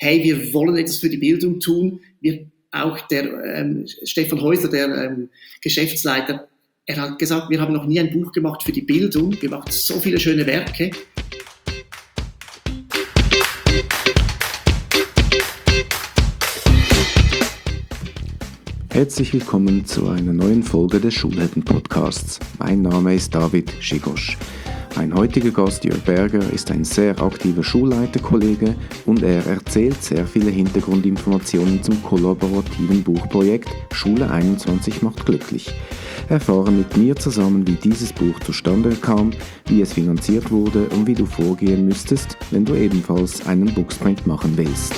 hey, wir wollen etwas für die Bildung tun. Auch der Stefan Häusler, der Geschäftsleiter, er hat gesagt, wir haben noch nie ein Buch gemacht für die Bildung. Wir machen so viele schöne Werke. Herzlich willkommen zu einer neuen Folge des Schulhelden-Podcasts. Mein Name ist David Schigosch. Mein heutiger Gast Jörg Berger ist ein sehr aktiver Schulleiterkollege und er erzählt sehr viele Hintergrundinformationen zum kollaborativen Buchprojekt Schule 21 macht glücklich. Erfahre mit mir zusammen, wie dieses Buch zustande kam, wie es finanziert wurde und wie du vorgehen müsstest, wenn du ebenfalls einen Booksprint machen willst.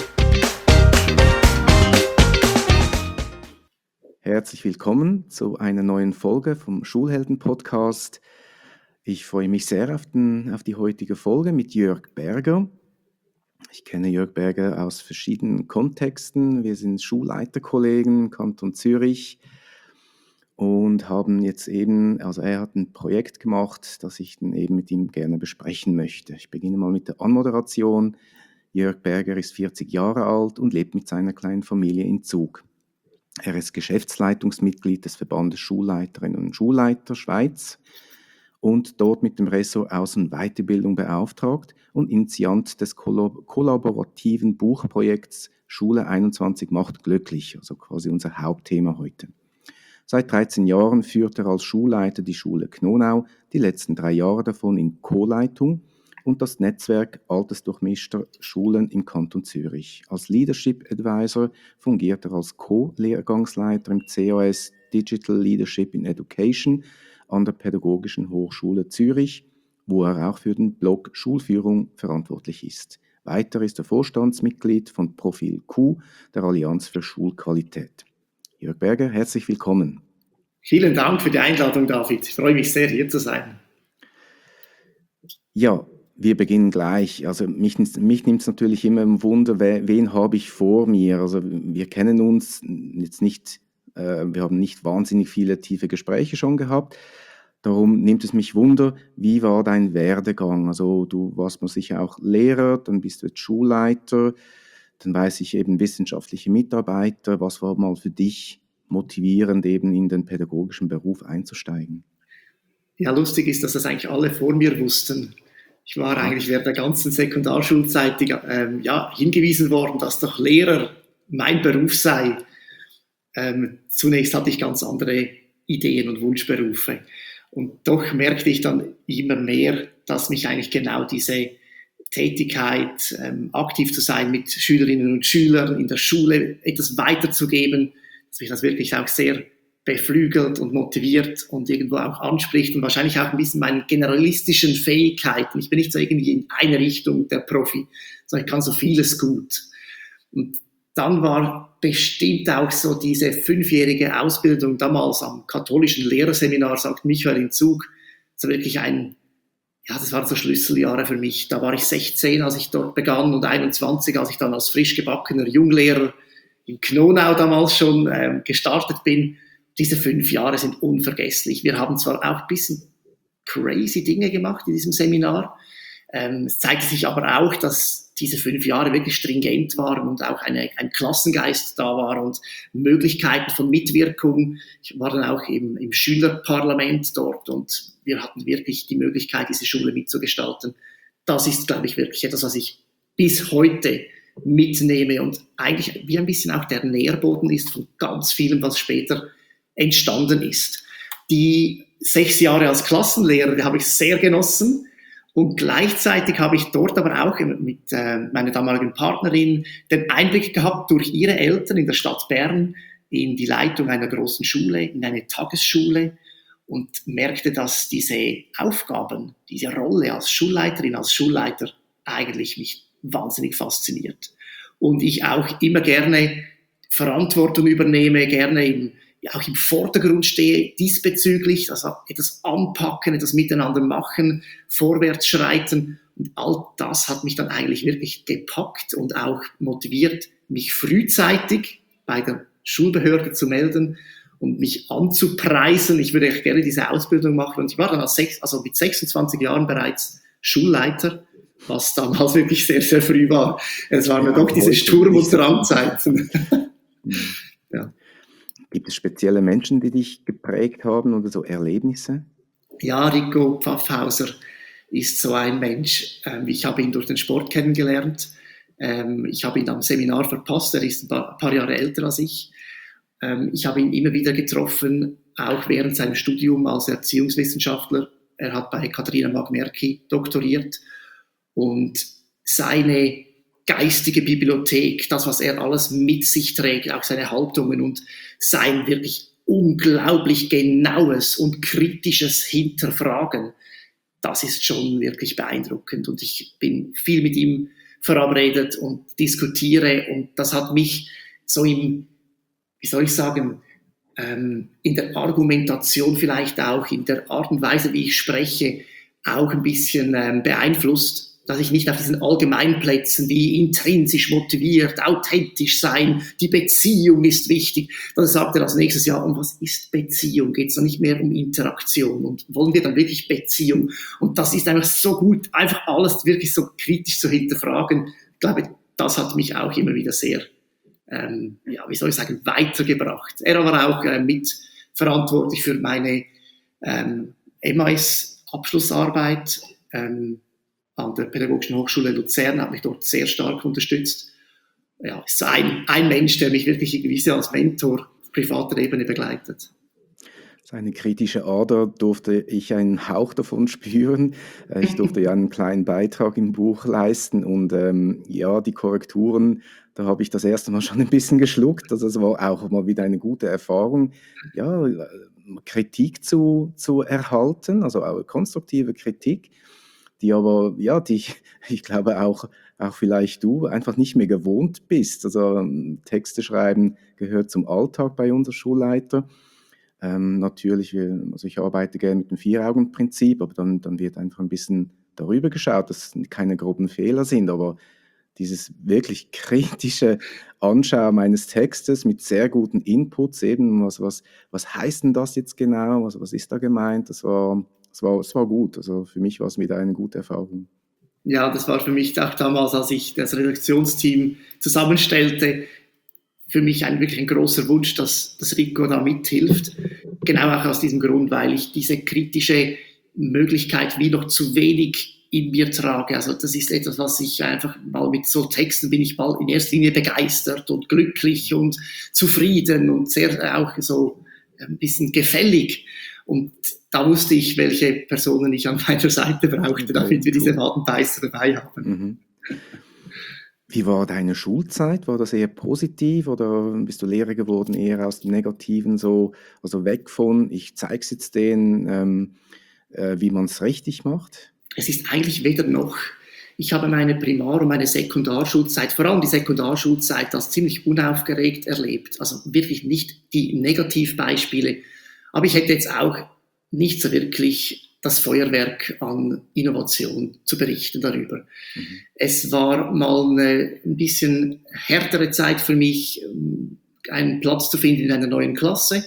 Herzlich willkommen zu einer neuen Folge vom Schulhelden-Podcast. Ich freue mich sehr auf die heutige Folge mit Jörg Berger. Ich kenne Jörg Berger aus verschiedenen Kontexten. Wir sind Schulleiterkollegen im Kanton Zürich und haben jetzt er hat ein Projekt gemacht, das ich dann eben mit ihm gerne besprechen möchte. Ich beginne mal mit der Anmoderation. Jörg Berger ist 40 Jahre alt und lebt mit seiner kleinen Familie in Zug. Er ist Geschäftsleitungsmitglied des Verbandes Schulleiterinnen und Schulleiter Schweiz und dort mit dem Ressort Aus- und Weiterbildung beauftragt und Initiant des kollaborativen Buchprojekts Schule 21 macht glücklich, also quasi unser Hauptthema heute. Seit 13 Jahren führt er als Schulleiter die Schule Knonau, die letzten 3 Jahre davon in Co-Leitung und das Netzwerk altersdurchmischter Schulen im Kanton Zürich. Als Leadership Advisor fungiert er als Co-Lehrgangsleiter im CAS Digital Leadership in Education an der Pädagogischen Hochschule Zürich, wo er auch für den Blog Schulführung verantwortlich ist. Weiter ist er Vorstandsmitglied von Profil Q, der Allianz für Schulqualität. Jörg Berger, herzlich willkommen. Vielen Dank für die Einladung, David. Ich freue mich sehr, hier zu sein. Ja, wir beginnen gleich. Also mich nimmt es natürlich immer im Wunder, wen habe ich vor mir? Also wir kennen uns jetzt nicht, wir haben nicht wahnsinnig viele tiefe Gespräche schon gehabt. Darum nimmt es mich Wunder, wie war dein Werdegang? Also du warst mal sicher auch Lehrer, dann bist du jetzt Schulleiter, dann weiß ich eben wissenschaftliche Mitarbeiter. Was war mal für dich motivierend, eben in den pädagogischen Beruf einzusteigen? Ja, lustig ist, dass das eigentlich alle vor mir wussten. Ich war eigentlich während der ganzen Sekundarschulzeit hingewiesen worden, dass doch Lehrer mein Beruf sei. Zunächst hatte ich ganz andere Ideen und Wunschberufe. Und doch merkte ich dann immer mehr, dass mich eigentlich genau diese Tätigkeit, aktiv zu sein mit Schülerinnen und Schülern in der Schule, etwas weiterzugeben, dass mich das wirklich auch sehr beflügelt und motiviert und irgendwo auch anspricht und wahrscheinlich auch ein bisschen meinen generalistischen Fähigkeiten. Ich bin nicht so irgendwie in eine Richtung der Profi, sondern ich kann so vieles gut. Und dann war bestimmt auch so diese 5-jährige Ausbildung damals am katholischen Lehrerseminar St. Michael in Zug, so wirklich das waren so Schlüsseljahre für mich. Da war ich 16, als ich dort begann und 21, als ich dann als frisch gebackener Junglehrer in Knonau damals schon gestartet bin. Diese 5 Jahre sind unvergesslich. Wir haben zwar auch ein bisschen crazy Dinge gemacht in diesem Seminar. Es zeigte sich aber auch, dass diese 5 Jahre wirklich stringent waren und auch ein Klassengeist da war und Möglichkeiten von Mitwirkung. Ich war dann auch im Schülerparlament dort und wir hatten wirklich die Möglichkeit, diese Schule mitzugestalten. Das ist, glaube ich, wirklich etwas, was ich bis heute mitnehme und eigentlich wie ein bisschen auch der Nährboden ist von ganz vielem, was später entstanden ist. Die 6 Jahre als Klassenlehrer, die habe ich sehr genossen und gleichzeitig habe ich dort aber auch mit meiner damaligen Partnerin den Einblick gehabt durch ihre Eltern in der Stadt Bern in die Leitung einer großen Schule, in eine Tagesschule und merkte, dass diese Aufgaben, diese Rolle als Schulleiterin, als Schulleiter eigentlich mich wahnsinnig fasziniert. Und ich auch immer gerne Verantwortung übernehme, gerne auch im Vordergrund stehe diesbezüglich, also etwas anpacken, etwas miteinander machen, vorwärts schreiten. Und all das hat mich dann eigentlich wirklich gepackt und auch motiviert, mich frühzeitig bei der Schulbehörde zu melden und mich anzupreisen. Ich würde gerne diese Ausbildung machen. Und ich war dann mit 26 Jahren bereits Schulleiter was damals wirklich sehr, sehr früh war. Es waren ja doch diese heute Sturm- und nicht so. Drangzeiten. Ja. Gibt es spezielle Menschen, die dich geprägt haben oder so Erlebnisse? Ja, Rico Pfaffhauser ist so ein Mensch. Ich habe ihn durch den Sport kennengelernt. Ich habe ihn am Seminar verpasst. Er ist ein paar Jahre älter als ich. Ich habe ihn immer wieder getroffen, auch während seinem Studium als Erziehungswissenschaftler. Er hat bei Katharina Magmerki doktoriert und seine geistige Bibliothek, das, was er alles mit sich trägt, auch seine Haltungen und sein wirklich unglaublich genaues und kritisches Hinterfragen, das ist schon wirklich beeindruckend. Und ich bin viel mit ihm verabredet und diskutiere und das hat mich so im, wie soll ich sagen, in der Argumentation vielleicht auch, in der Art und Weise, wie ich spreche, auch ein bisschen beeinflusst, dass ich nicht auf diesen Allgemeinplätzen wie intrinsisch motiviert, authentisch sein, die Beziehung ist wichtig. Dann sagt er als nächstes, ja, und was ist Beziehung? Geht es dann nicht mehr um Interaktion? Und wollen wir dann wirklich Beziehung? Und das ist einfach so gut, einfach alles wirklich so kritisch zu hinterfragen. Ich glaube, das hat mich auch immer wieder sehr, ja, wie soll ich sagen, weitergebracht. Er war auch mitverantwortlich für meine MAS-Abschlussarbeit, an der Pädagogischen Hochschule Luzern, hat mich dort sehr stark unterstützt. Ja, ist ein Mensch, der mich wirklich irgendwie als Mentor auf privater Ebene begleitet. Seine kritische Ader durfte ich einen Hauch davon spüren. Ich durfte ja einen kleinen Beitrag im Buch leisten und ja, die Korrekturen, da habe ich das erste Mal schon ein bisschen geschluckt. Also es war auch mal wieder eine gute Erfahrung, ja, Kritik zu erhalten, also auch konstruktive Kritik, die aber, ja, ich glaube auch vielleicht du einfach nicht mehr gewohnt bist. Also Texte schreiben gehört zum Alltag bei unserem Schulleiter. Natürlich, also ich arbeite gerne mit dem Vier-Augen-Prinzip, aber dann wird einfach ein bisschen darüber geschaut, dass keine groben Fehler sind, aber dieses wirklich kritische Anschauen meines Textes mit sehr guten Inputs, eben was heißt denn das jetzt genau, was ist da gemeint, das war gut, also für mich war es wieder eine gute Erfahrung. Ja, das war für mich auch damals, als ich das Redaktionsteam zusammenstellte, für mich wirklich ein großer Wunsch, dass Rico da mithilft. Genau auch aus diesem Grund, weil ich diese kritische Möglichkeit wie noch zu wenig in mir trage. Also das ist etwas, was ich einfach mal mit so Texten bin ich mal in erster Linie begeistert und glücklich und zufrieden und sehr auch so ein bisschen gefällig. Und da wusste ich, welche Personen ich an meiner Seite brauchte, damit wir diese Wadenbeißer dabei haben. Mhm. Wie war deine Schulzeit? War das eher positiv oder bist du Lehrer geworden, eher aus dem Negativen, so, also weg von, ich zeige es jetzt denen, wie man es richtig macht? Es ist eigentlich weder noch. Ich habe meine Primar- und meine Sekundarschulzeit, vor allem die Sekundarschulzeit, als ziemlich unaufgeregt erlebt. Also wirklich nicht die Negativbeispiele. Aber ich hätte jetzt auch nicht so wirklich das Feuerwerk an Innovation zu berichten darüber. Mhm. Es war mal ein bisschen härtere Zeit für mich, einen Platz zu finden in einer neuen Klasse,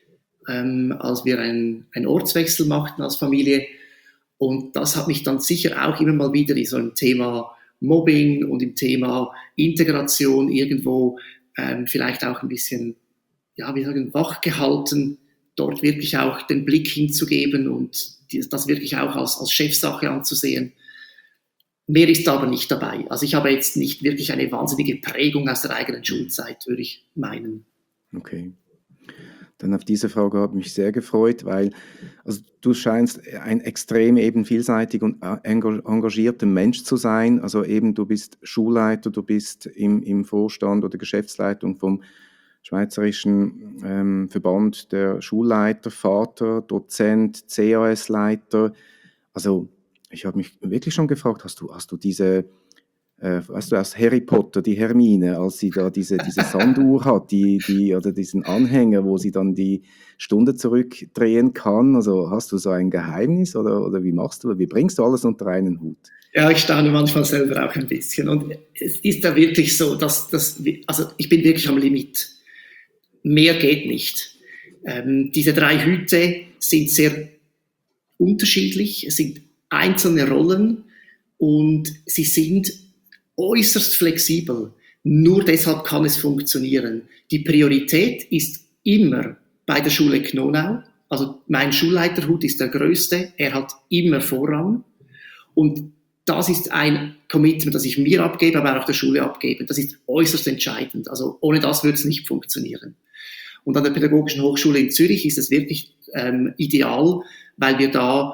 als wir einen Ortswechsel machten als Familie. Und das hat mich dann sicher auch immer mal wieder in so einem Thema Mobbing und im Thema Integration irgendwo vielleicht auch ein bisschen, ja, wie sagen, wachgehalten, dort wirklich auch den Blick hinzugeben und das wirklich auch als Chefsache anzusehen. Mehr ist aber nicht dabei. Also ich habe jetzt nicht wirklich eine wahnsinnige Prägung aus der eigenen Schulzeit, würde ich meinen. Okay. Dann auf diese Frage habe ich mich sehr gefreut, weil also du scheinst ein extrem eben vielseitig und engagierter Mensch zu sein. Also eben du bist Schulleiter, du bist im Vorstand oder Geschäftsleitung vom Schweizerischen Verband der Schulleiter, Vater, Dozent, CAS-Leiter. Also ich habe mich wirklich schon gefragt, hast du diese, weißt du, aus Harry Potter, die Hermine, als sie da diese Sanduhr hat, oder diesen Anhänger, wo sie dann die Stunde zurückdrehen kann. Also hast du so ein Geheimnis oder wie machst du, wie bringst du alles unter einen Hut? Ja, ich staune manchmal selber auch ein bisschen. Und es ist da wirklich so, also ich bin wirklich am Limit. Mehr geht nicht. Diese 3 Hüte sind sehr unterschiedlich. Es sind einzelne Rollen und sie sind äußerst flexibel. Nur deshalb kann es funktionieren. Die Priorität ist immer bei der Schule Knonau. Also mein Schulleiterhut ist der größte, er hat immer Vorrang. Und das ist ein Commitment, das ich mir abgebe, aber auch der Schule abgebe. Das ist äußerst entscheidend. Also ohne das würde es nicht funktionieren. Und an der Pädagogischen Hochschule in Zürich ist es wirklich ideal, weil wir da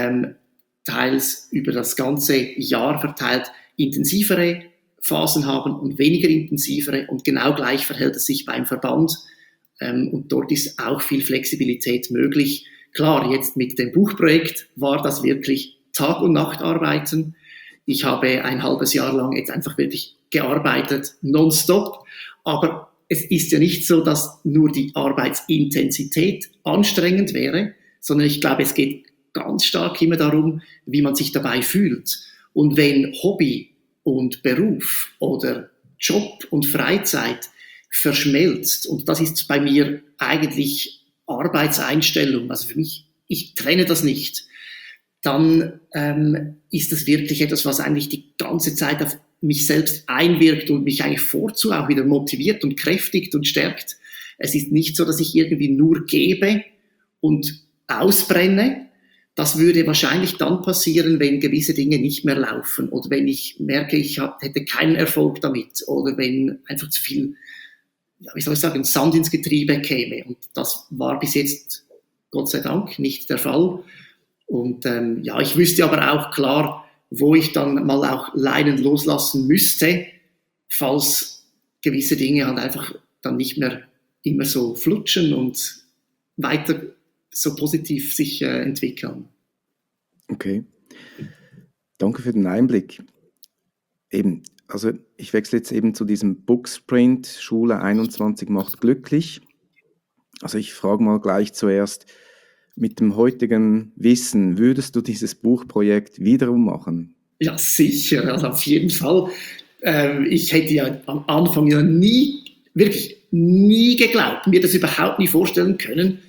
teils über das ganze Jahr verteilt intensivere Phasen haben und weniger intensivere, und genau gleich verhält es sich beim Verband, und dort ist auch viel Flexibilität möglich. Klar, jetzt mit dem Buchprojekt war das wirklich Tag- und Nacht arbeiten. Ich habe ein halbes Jahr lang jetzt einfach wirklich gearbeitet, nonstop, aber es ist ja nicht so, dass nur die Arbeitsintensität anstrengend wäre, sondern ich glaube, es geht ganz stark immer darum, wie man sich dabei fühlt. Und wenn Hobby und Beruf oder Job und Freizeit verschmelzt, und das ist bei mir eigentlich Arbeitseinstellung, also für mich, ich trenne das nicht, dann ist das wirklich etwas, was eigentlich die ganze Zeit auf mich selbst einwirkt und mich eigentlich vorzu auch wieder motiviert und kräftigt und stärkt. Es ist nicht so, dass ich irgendwie nur gebe und ausbrenne. Das würde wahrscheinlich dann passieren, wenn gewisse Dinge nicht mehr laufen oder wenn ich merke, ich hätte keinen Erfolg damit oder wenn einfach zu viel, ja, wie soll ich sagen, Sand ins Getriebe käme. Und das war bis jetzt, Gott sei Dank, nicht der Fall. Und ja, ich wüsste aber auch klar, wo ich dann mal auch Leinen loslassen müsste, falls gewisse Dinge halt einfach dann nicht mehr immer so flutschen und weiter so positiv sich entwickeln. Okay, danke für den Einblick. Eben, also ich wechsle jetzt eben zu diesem Booksprint, Schule 21 macht glücklich. Also ich frage mal gleich zuerst, mit dem heutigen Wissen, würdest du dieses Buchprojekt wiederum machen? Ja, sicher, also auf jeden Fall. Ich hätte ja am Anfang ja wirklich nie geglaubt, mir das überhaupt nie vorstellen können,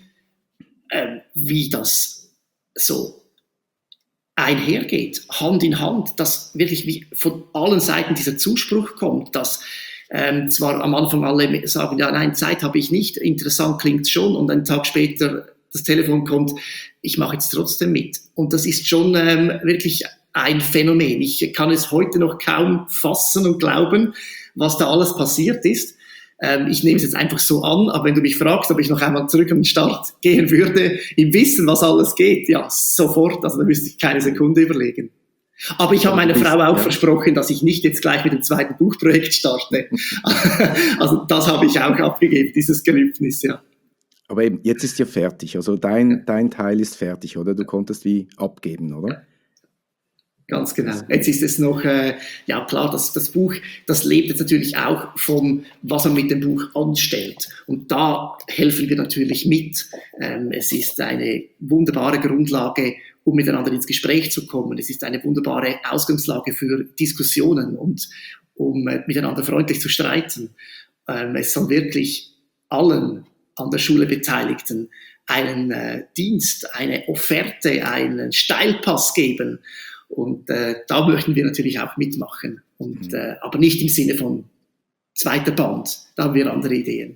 wie das so einhergeht, Hand in Hand, dass wirklich wie von allen Seiten dieser Zuspruch kommt, dass zwar am Anfang alle sagen, ja nein, Zeit habe ich nicht, interessant klingt schon, und einen Tag später das Telefon kommt, ich mache jetzt trotzdem mit. Und das ist schon wirklich ein Phänomen. Ich kann es heute noch kaum fassen und glauben, was da alles passiert ist. Ich nehme es jetzt einfach so an, aber wenn du mich fragst, ob ich noch einmal zurück an den Start gehen würde, im Wissen, was alles geht, ja, sofort, also da müsste ich keine Sekunde überlegen. Aber ich habe meiner Frau auch versprochen, dass ich nicht jetzt gleich mit dem zweiten Buchprojekt starte. Also das habe ich auch abgegeben, dieses Gelübnis, ja. Aber eben, jetzt ist ja fertig, also dein Teil ist fertig, oder? Du konntest wie abgeben, oder? Ja. Ganz genau. Jetzt ist es noch, ja klar, das Buch, das lebt jetzt natürlich auch von, was man mit dem Buch anstellt. Und da helfen wir natürlich mit. Es ist eine wunderbare Grundlage, um miteinander ins Gespräch zu kommen. Es ist eine wunderbare Ausgangslage für Diskussionen und um miteinander freundlich zu streiten. Es soll wirklich allen an der Schule Beteiligten einen Dienst, eine Offerte, einen Steilpass geben. Und da möchten wir natürlich auch mitmachen. Und, aber nicht im Sinne von zweiter Band. Da haben wir andere Ideen.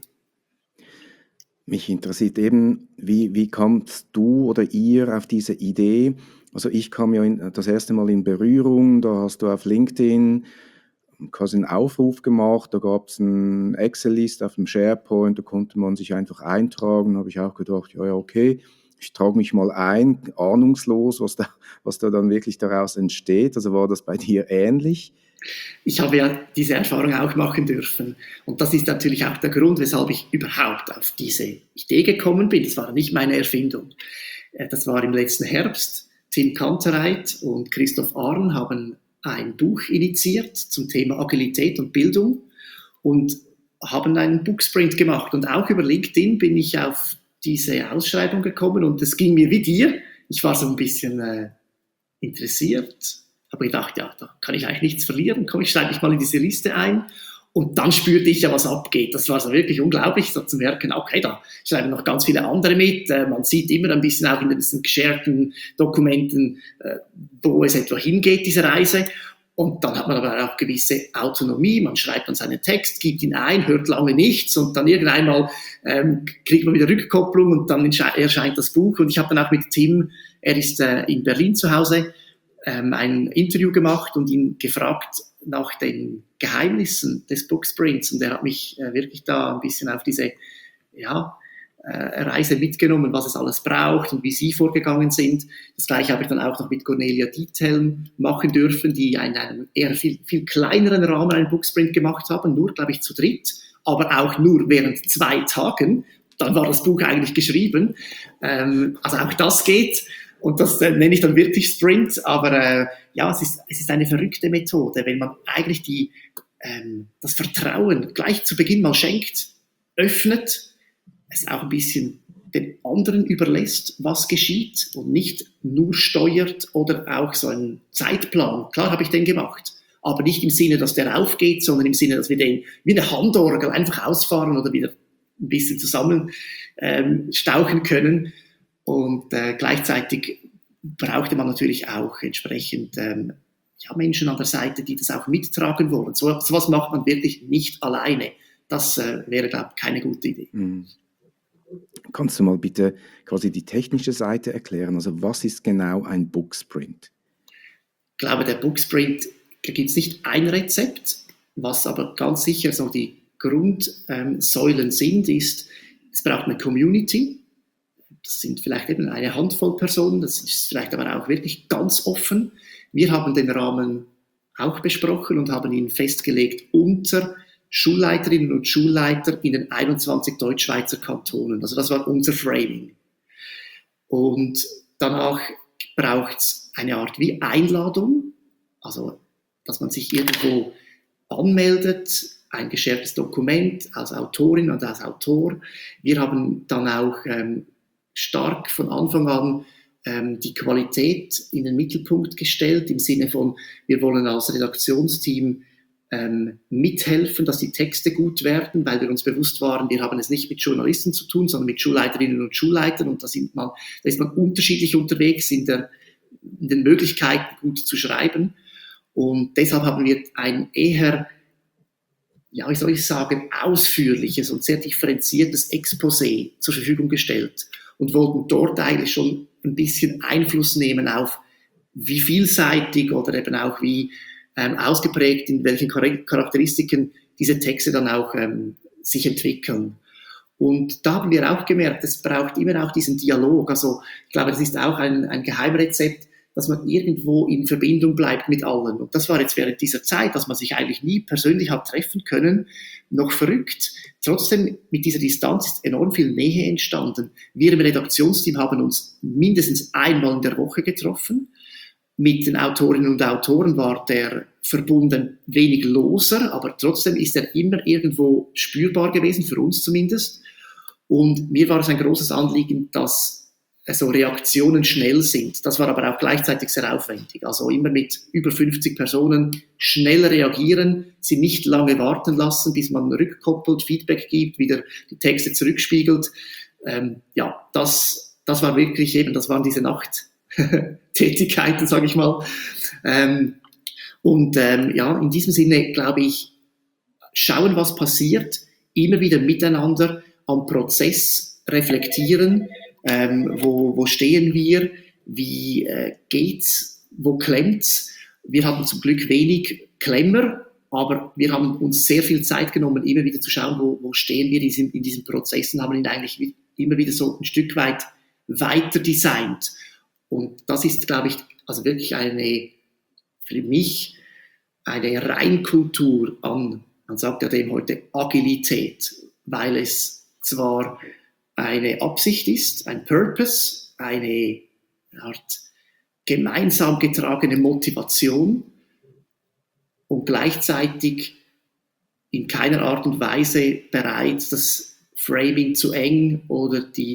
Mich interessiert eben, wie kommst du oder ihr auf diese Idee? Also ich kam ja das erste Mal in Berührung, da hast du auf LinkedIn quasi einen Aufruf gemacht, da gab es eine Excel-Liste auf dem SharePoint, da konnte man sich einfach eintragen, da habe ich auch gedacht, ja, okay, ich trage mich mal ein, ahnungslos, was da dann wirklich daraus entsteht. Also war das bei dir ähnlich? Ich habe ja diese Erfahrung auch machen dürfen. Und das ist natürlich auch der Grund, weshalb ich überhaupt auf diese Idee gekommen bin. Das war nicht meine Erfindung. Das war im letzten Herbst. Tim Kantereit und Christoph Arn haben ein Buch initiiert zum Thema Agilität und Bildung und haben einen Booksprint gemacht. Und auch über LinkedIn bin ich auf diese Ausschreibung gekommen und es ging mir wie dir. Ich war so ein bisschen interessiert, habe gedacht, ja, da kann ich eigentlich nichts verlieren. Komm, ich schreibe mich mal in diese Liste ein. Und dann spürte ich ja, was abgeht. Das war so wirklich unglaublich, so zu merken, okay, da schreiben noch ganz viele andere mit. Man sieht immer ein bisschen auch in diesen gesharten Dokumenten, wo es etwa hingeht, diese Reise. Und dann hat man aber auch gewisse Autonomie. Man schreibt dann seinen Text, gibt ihn ein, hört lange nichts und dann irgendeinmal kriegt man wieder Rückkopplung und dann erscheint das Buch. Und ich habe dann auch mit Tim, er ist in Berlin zu Hause, ein Interview gemacht und ihn gefragt nach den Geheimnissen des Booksprints. Und er hat mich wirklich da ein bisschen auf diese Reise mitgenommen, was es alles braucht und wie sie vorgegangen sind. Das Gleiche habe ich dann auch noch mit Cornelia Diethelm machen dürfen, die in einem eher viel, viel kleineren Rahmen einen Booksprint gemacht haben, nur, glaube ich, zu dritt, aber auch nur während 2 Tagen. Dann war das Buch eigentlich geschrieben. Also auch das geht. Und das nenne ich dann wirklich Sprint, aber es ist eine verrückte Methode, wenn man eigentlich das Vertrauen gleich zu Beginn mal schenkt, öffnet, es auch ein bisschen den anderen überlässt, was geschieht und nicht nur steuert oder auch so einen Zeitplan. Klar habe ich den gemacht, aber nicht im Sinne, dass der aufgeht, sondern im Sinne, dass wir den wie eine Handorgel einfach ausfahren oder wieder ein bisschen zusammen stauchen können. Und gleichzeitig brauchte man natürlich auch entsprechend Menschen an der Seite, die das auch mittragen wollen. So was macht man wirklich nicht alleine. Das wäre, glaube ich, keine gute Idee. Kannst du mal bitte quasi die technische Seite erklären? Also was ist genau ein Booksprint? Ich glaube, der Booksprint, da gibt es nicht ein Rezept. Was aber ganz sicher so die Grundsäulen sind, ist, es braucht eine Community. Das sind vielleicht eben eine Handvoll Personen, das ist vielleicht aber auch wirklich ganz offen. Wir haben den Rahmen auch besprochen und haben ihn festgelegt unter Schulleiterinnen und Schulleiter in den 21 Deutschschweizer Kantonen. Also das war unser Framing. Und danach braucht es eine Art wie Einladung, also dass man sich irgendwo anmeldet, ein geschertes Dokument als Autorin und als Autor. Wir haben dann auch stark von Anfang an die Qualität in den Mittelpunkt gestellt, im Sinne von, wir wollen als Redaktionsteam mithelfen, dass die Texte gut werden, weil wir uns bewusst waren, wir haben es nicht mit Journalisten zu tun, sondern mit Schulleiterinnen und Schulleitern und da ist man unterschiedlich unterwegs in den Möglichkeiten, gut zu schreiben. Und deshalb haben wir ein eher, wie soll ich sagen, ausführliches und sehr differenziertes Exposé zur Verfügung gestellt und wollten dort eigentlich schon ein bisschen Einfluss nehmen auf, wie vielseitig oder eben auch wie ausgeprägt, in welchen Charakteristiken diese Texte dann auch sich entwickeln. Und da haben wir auch gemerkt, es braucht immer auch diesen Dialog. Also ich glaube, das ist auch ein Geheimrezept, dass man irgendwo in Verbindung bleibt mit allen. Und das war jetzt während dieser Zeit, dass man sich eigentlich nie persönlich hat treffen können, noch verrückt. Trotzdem, mit dieser Distanz ist enorm viel Nähe entstanden. Wir im Redaktionsteam haben uns mindestens einmal in der Woche getroffen. Mit den Autorinnen und Autoren war der Verbund wenig loser, aber trotzdem ist er immer irgendwo spürbar gewesen, für uns zumindest. Und mir war es ein großes Anliegen, dass so Reaktionen schnell sind. Das war aber auch gleichzeitig sehr aufwendig. Also immer mit über 50 Personen schnell reagieren, sie nicht lange warten lassen, bis man rückkoppelt, Feedback gibt, wieder die Texte zurückspiegelt. Das war wirklich eben, das waren diese Nachttätigkeiten, sage ich mal. In diesem Sinne, glaube ich, schauen, was passiert, immer wieder miteinander am Prozess reflektieren, wo stehen wir, wie geht's, wo klemmt's. Wir hatten zum Glück wenig Klemmer, aber wir haben uns sehr viel Zeit genommen, immer wieder zu schauen, wo stehen wir in diesen Prozessen, haben ihn eigentlich immer wieder so ein Stück weit weiter designt. Und das ist, glaube ich, also wirklich für mich eine Reinkultur an, man sagt ja dem heute Agilität, weil es zwar eine Absicht ist, ein Purpose, eine Art gemeinsam getragene Motivation und gleichzeitig in keiner Art und Weise bereit, das Framing zu eng oder die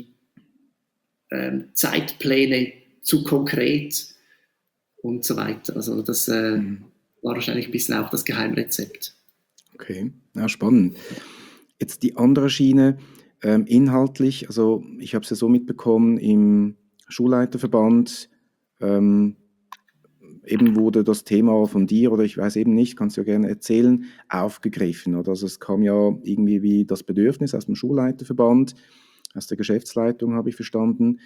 Zeitpläne zu konkret und so weiter. Also das war wahrscheinlich ein bisschen auch das Geheimrezept. Okay, ja, spannend. Jetzt die andere Schiene, inhaltlich, also ich habe es ja so mitbekommen, im Schulleiterverband eben wurde das Thema von dir, oder ich weiß eben nicht, kannst du ja gerne erzählen, aufgegriffen. Oder? Also es kam ja irgendwie wie das Bedürfnis aus dem Schulleiterverband, aus der Geschäftsleitung habe ich verstanden,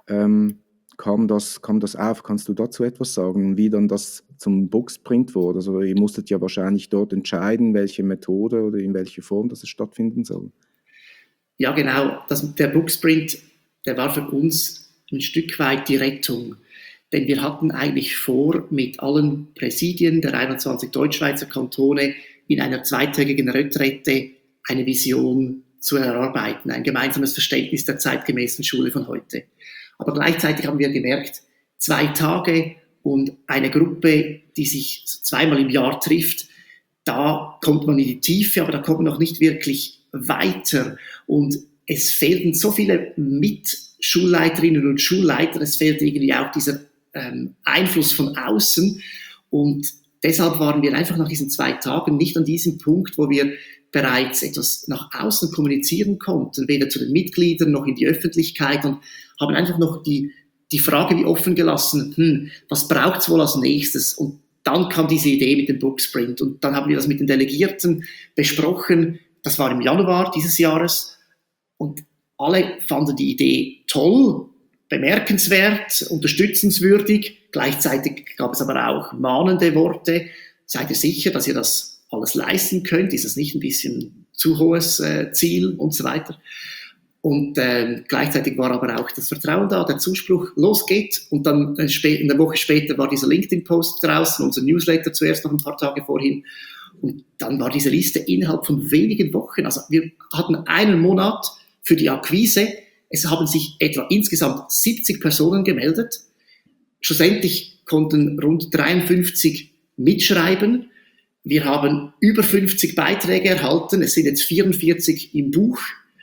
kam das auf. Kannst du dazu etwas sagen, wie dann das zum Boxprint wurde? Also ihr musstet ja wahrscheinlich dort entscheiden, welche Methode oder in welcher Form das es stattfinden soll. Ja, genau. Der Booksprint, der war für uns ein Stück weit die Rettung. Denn wir hatten eigentlich vor, mit allen Präsidien der 21 Deutschschweizer Kantone in einer zweitägigen Retrette eine Vision zu erarbeiten, ein gemeinsames Verständnis der zeitgemäßen Schule von heute. Aber gleichzeitig haben wir gemerkt, 2 Tage und eine Gruppe, die sich zweimal im Jahr trifft, da kommt man in die Tiefe, aber da kommt man noch nicht wirklich weiter. Und es fehlten so viele Mitschulleiterinnen und Schulleiter, es fehlt irgendwie auch dieser Einfluss von außen. Und deshalb waren wir einfach nach diesen 2 Tagen nicht an diesem Punkt, wo wir bereits etwas nach außen kommunizieren konnten, weder zu den Mitgliedern noch in die Öffentlichkeit, und haben einfach noch die Frage wie offen gelassen, was braucht es wohl als nächstes? Und dann kam diese Idee mit dem Booksprint, und dann haben wir das mit den Delegierten besprochen. Das war im Januar dieses Jahres, und alle fanden die Idee toll, bemerkenswert, unterstützenswürdig. Gleichzeitig gab es aber auch mahnende Worte. Seid ihr sicher, dass ihr das alles leisten könnt? Ist das nicht ein bisschen zu hohes Ziel und so weiter? Und gleichzeitig war aber auch das Vertrauen da, der Zuspruch, los geht's. Und dann eine Woche später war dieser LinkedIn-Post draußen, unser Newsletter zuerst noch ein paar Tage vorhin. Und dann war diese Liste innerhalb von wenigen Wochen. Also wir hatten einen Monat für die Akquise. Es haben sich etwa insgesamt 70 Personen gemeldet. Schlussendlich konnten rund 53 mitschreiben. Wir haben über 50 Beiträge erhalten. Es sind jetzt 44 im Buch.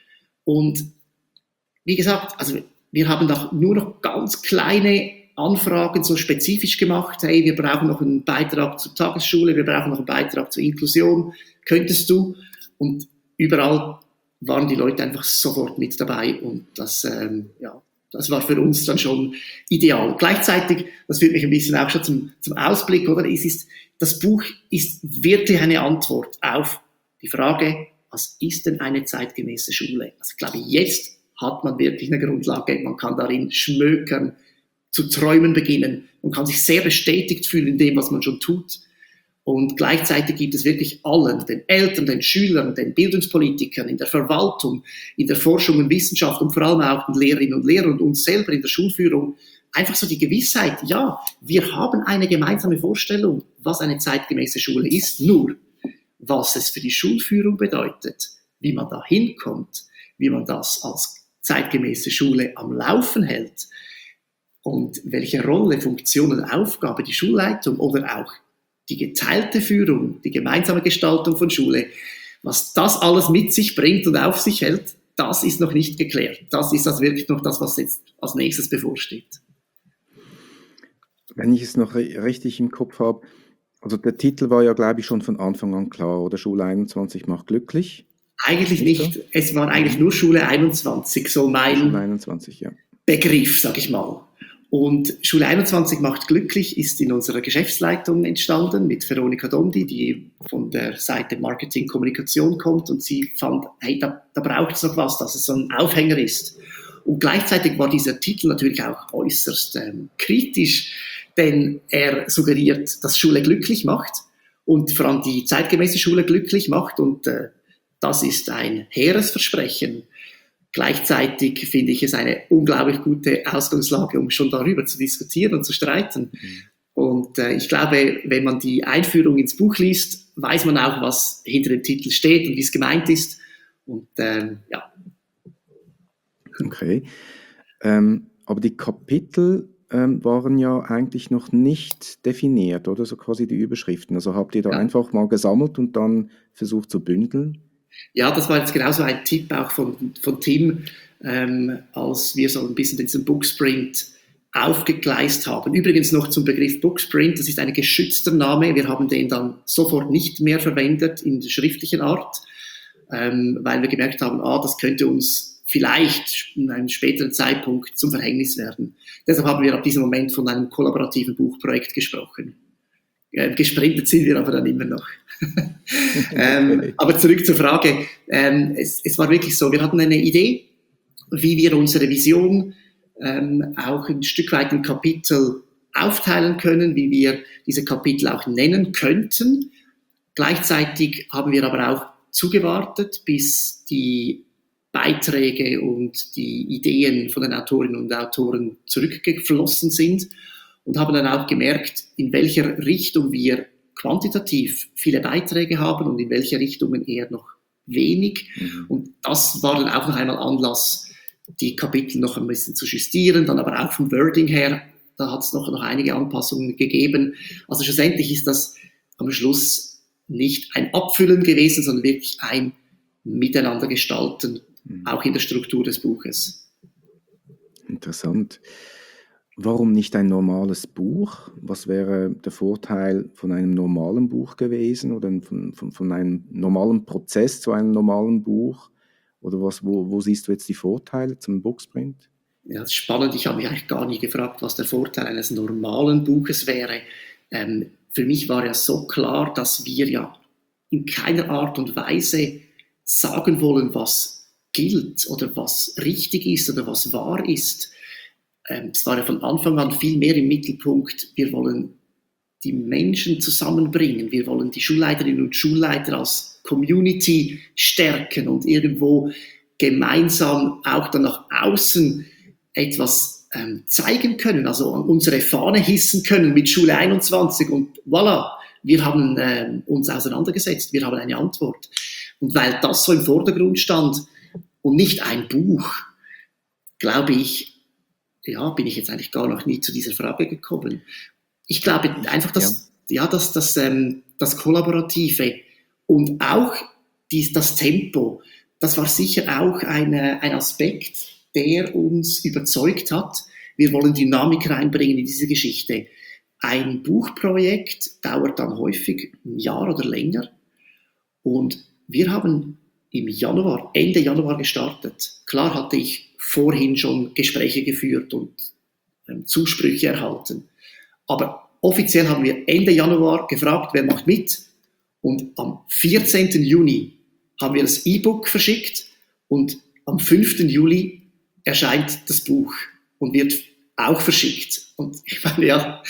Und wie gesagt, also wir haben da nur noch ganz kleine Anfragen so spezifisch gemacht. Hey, wir brauchen noch einen Beitrag zur Tagesschule, wir brauchen noch einen Beitrag zur Inklusion. Könntest du? Und überall waren die Leute einfach sofort mit dabei, und das war für uns dann schon ideal. Gleichzeitig, das führt mich ein bisschen auch schon zum Ausblick, oder? Das Buch ist wirklich eine Antwort auf die Frage, was ist denn eine zeitgemäße Schule? Also ich glaube, jetzt hat man wirklich eine Grundlage, man kann darin schmökern, zu träumen beginnen, man kann sich sehr bestätigt fühlen in dem, was man schon tut. Und gleichzeitig gibt es wirklich allen, den Eltern, den Schülern, den Bildungspolitikern, in der Verwaltung, in der Forschung und Wissenschaft und vor allem auch den Lehrerinnen und Lehrern und uns selber in der Schulführung einfach so die Gewissheit, ja, wir haben eine gemeinsame Vorstellung, was eine zeitgemäße Schule ist, nur was es für die Schulführung bedeutet, wie man da hinkommt, wie man das als zeitgemäße Schule am Laufen hält und welche Rolle, Funktion und Aufgabe die Schulleitung oder auch die geteilte Führung, die gemeinsame Gestaltung von Schule, was das alles mit sich bringt und auf sich hält, das ist noch nicht geklärt. Das ist wirklich noch das, was jetzt als nächstes bevorsteht. Wenn ich es noch richtig im Kopf habe, also der Titel war ja, glaube ich, schon von Anfang an klar, oder? Schule 21 macht glücklich. Eigentlich nicht. Es war eigentlich nur Schule 21, so mein Schule 21, ja. Begriff, sag ich mal. Und Schule 21 macht glücklich ist in unserer Geschäftsleitung entstanden mit Veronika Dondi, die von der Seite Marketing Kommunikation kommt, und sie fand, hey, da braucht es noch was, dass es so ein Aufhänger ist. Und gleichzeitig war dieser Titel natürlich auch äußerst kritisch, denn er suggeriert, dass Schule glücklich macht und vor allem die zeitgemäße Schule glücklich macht, und das ist ein hehres Versprechen. Gleichzeitig finde ich es eine unglaublich gute Ausgangslage, um schon darüber zu diskutieren und zu streiten. Und ich glaube, wenn man die Einführung ins Buch liest, weiß man auch, was hinter dem Titel steht und wie es gemeint ist. Und ja. Okay. Aber die Kapitel waren ja eigentlich noch nicht definiert, oder? So quasi die Überschriften. Also habt ihr da einfach mal gesammelt und dann versucht zu bündeln? Ja, das war jetzt genauso ein Tipp auch von Tim, als wir so ein bisschen diesen Booksprint aufgegleist haben. Übrigens noch zum Begriff Booksprint, das ist ein geschützter Name. Wir haben den dann sofort nicht mehr verwendet in der schriftlichen Art, weil wir gemerkt haben, das könnte uns vielleicht in einem späteren Zeitpunkt zum Verhängnis werden. Deshalb haben wir ab diesem Moment von einem kollaborativen Buchprojekt gesprochen. Gesprintet sind wir aber dann immer noch. Aber zurück zur Frage. Es war wirklich so, wir hatten eine Idee, wie wir unsere Vision auch ein Stück weit in Kapitel aufteilen können, wie wir diese Kapitel auch nennen könnten. Gleichzeitig haben wir aber auch zugewartet, bis die Beiträge und die Ideen von den Autorinnen und Autoren zurückgeflossen sind und haben dann auch gemerkt, in welcher Richtung wir quantitativ viele Beiträge haben und in welche Richtungen eher noch wenig. Und das war dann auch noch einmal Anlass, die Kapitel noch ein bisschen zu justieren, dann aber auch vom Wording her, da hat es noch einige Anpassungen gegeben. Also schlussendlich ist das am Schluss nicht ein Abfüllen gewesen, sondern wirklich ein Miteinander gestalten, auch in der Struktur des Buches. Interessant. Warum nicht ein normales Buch? Was wäre der Vorteil von einem normalen Buch gewesen oder von einem normalen Prozess zu einem normalen Buch? Oder wo siehst du jetzt die Vorteile zum Booksprint? Ja, das ist spannend. Ich habe mich eigentlich gar nie gefragt, was der Vorteil eines normalen Buches wäre. Für mich war ja so klar, dass wir ja in keiner Art und Weise sagen wollen, was gilt oder was richtig ist oder was wahr ist. Es war ja von Anfang an viel mehr im Mittelpunkt. Wir wollen die Menschen zusammenbringen. Wir wollen die Schulleiterinnen und Schulleiter als Community stärken und irgendwo gemeinsam auch dann nach außen etwas zeigen können, also unsere Fahne hissen können mit Schule 21 und voilà, wir haben uns auseinandergesetzt, wir haben eine Antwort. Und weil das so im Vordergrund stand und nicht ein Buch, glaube ich, bin ich jetzt eigentlich gar noch nie zu dieser Frage gekommen. Ich glaube einfach, dass das Kollaborative und auch das Tempo, das war sicher auch ein Aspekt, der uns überzeugt hat. Wir wollen Dynamik reinbringen in diese Geschichte. Ein Buchprojekt dauert dann häufig ein Jahr oder länger. Und wir haben Ende Januar gestartet. Klar hatte ich vorhin schon Gespräche geführt und Zusprüche erhalten. Aber offiziell haben wir Ende Januar gefragt, wer macht mit. Und am 14. Juni haben wir das E-Book verschickt und am 5. Juli erscheint das Buch und wird auch verschickt. Und ich meine, ja,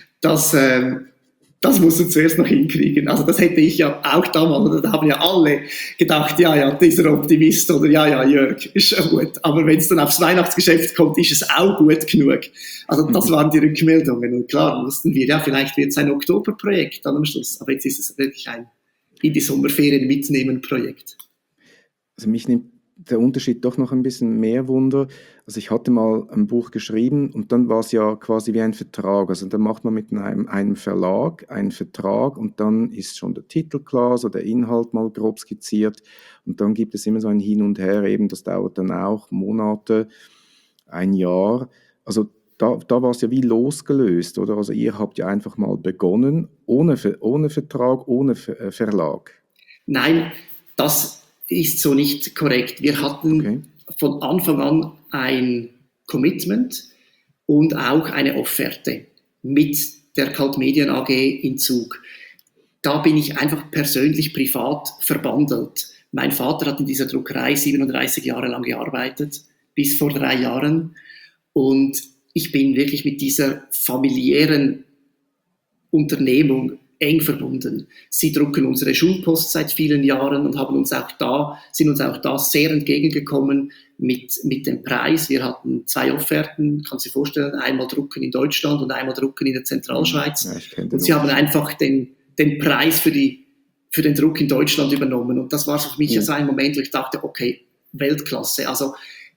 das musst du zuerst noch hinkriegen. Also das hätte ich ja auch damals, oder da haben ja alle gedacht, ja, dieser Optimist oder ja, Jörg, ist schon gut. Aber wenn es dann aufs Weihnachtsgeschäft kommt, ist es auch gut genug. Also das waren die Rückmeldungen. Und klar wussten wir, ja, vielleicht wird es ein Oktoberprojekt dann am Schluss. Aber jetzt ist es wirklich ein in die Sommerferien mitnehmen Projekt. Also mich nimmt der Unterschied doch noch ein bisschen mehr Wunder. Also ich hatte mal ein Buch geschrieben und dann war es ja quasi wie ein Vertrag. Also dann macht man mit einem Verlag einen Vertrag und dann ist schon der Titel klar, so der Inhalt mal grob skizziert und dann gibt es immer so ein Hin und Her, eben das dauert dann auch Monate, ein Jahr. Also da war es ja wie losgelöst, oder? Also ihr habt ja einfach mal begonnen, ohne Vertrag, ohne Verlag. Nein, das ist so nicht korrekt. Wir hatten von Anfang an ein Commitment und auch eine Offerte mit der Cult Medien AG in Zug. Da bin ich einfach persönlich privat verbandelt. Mein Vater hat in dieser Druckerei 37 Jahre lang gearbeitet, bis vor 3 Jahren. Und ich bin wirklich mit dieser familiären Unternehmung eng verbunden. Sie drucken unsere Schulpost seit vielen Jahren und sind uns auch da sehr entgegengekommen mit dem Preis. Wir hatten 2 Offerten, kannst du dir vorstellen, einmal drucken in Deutschland und einmal drucken in der Zentralschweiz. Ja, und sie haben einfach den Preis für den Druck in Deutschland übernommen. Und das war für mich so ein Moment, wo ich dachte, okay, Weltklasse. Also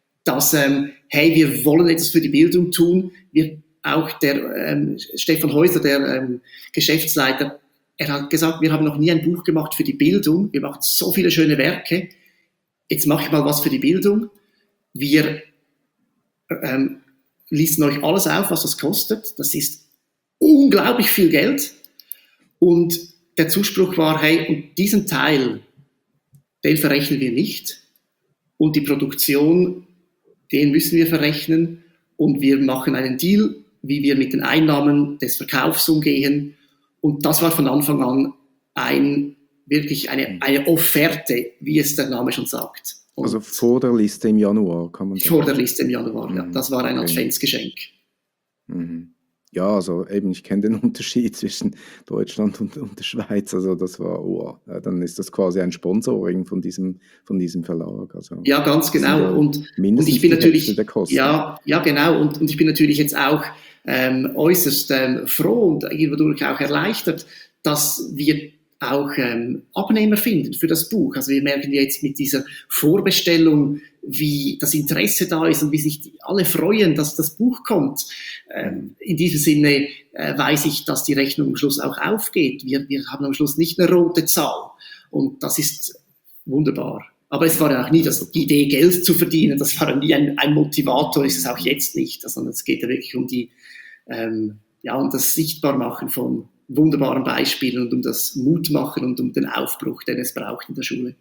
wir wollen etwas für die Bildung tun. Auch der Stefan Häuser, der Geschäftsleiter, er hat gesagt, wir haben noch nie ein Buch gemacht für die Bildung. Wir machen so viele schöne Werke. Jetzt mache ich mal was für die Bildung. Wir listen euch alles auf, was das kostet. Das ist unglaublich viel Geld. Und der Zuspruch war, hey, und diesen Teil, den verrechnen wir nicht. Und die Produktion, den müssen wir verrechnen. Und wir machen einen Deal, wie wir mit den Einnahmen des Verkaufs umgehen. Und das war von Anfang an wirklich eine Offerte, wie es der Name schon sagt. Und also vor der Liste im Januar, kann man sagen. Vor der Liste im Januar, ja. Das war ein Adventsgeschenk. Ja, also eben, ich kenne den Unterschied zwischen Deutschland und der Schweiz. Also das war, dann ist das quasi ein Sponsoring von diesem Verlag. Also ja, ganz genau. Ja und mindestens ich bin natürlich, der Kosten. ja, genau. Und ich bin natürlich jetzt auch äußerst froh und irgendwo auch erleichtert, dass wir auch Abnehmer finden für das Buch. Also wir merken jetzt mit dieser Vorbestellung, wie das Interesse da ist und wie sich alle freuen, dass das Buch kommt. In diesem Sinne weiß ich, dass die Rechnung am Schluss auch aufgeht. Wir haben am Schluss nicht eine rote Zahl. Und das ist wunderbar. Aber es war ja auch nie die Idee, Geld zu verdienen. Das war ja nie ein Motivator, ist es auch jetzt nicht. Sondern es geht ja wirklich um um das Sichtbarmachen von wunderbaren Beispielen und um das Mutmachen und um den Aufbruch, den es braucht in der Schule.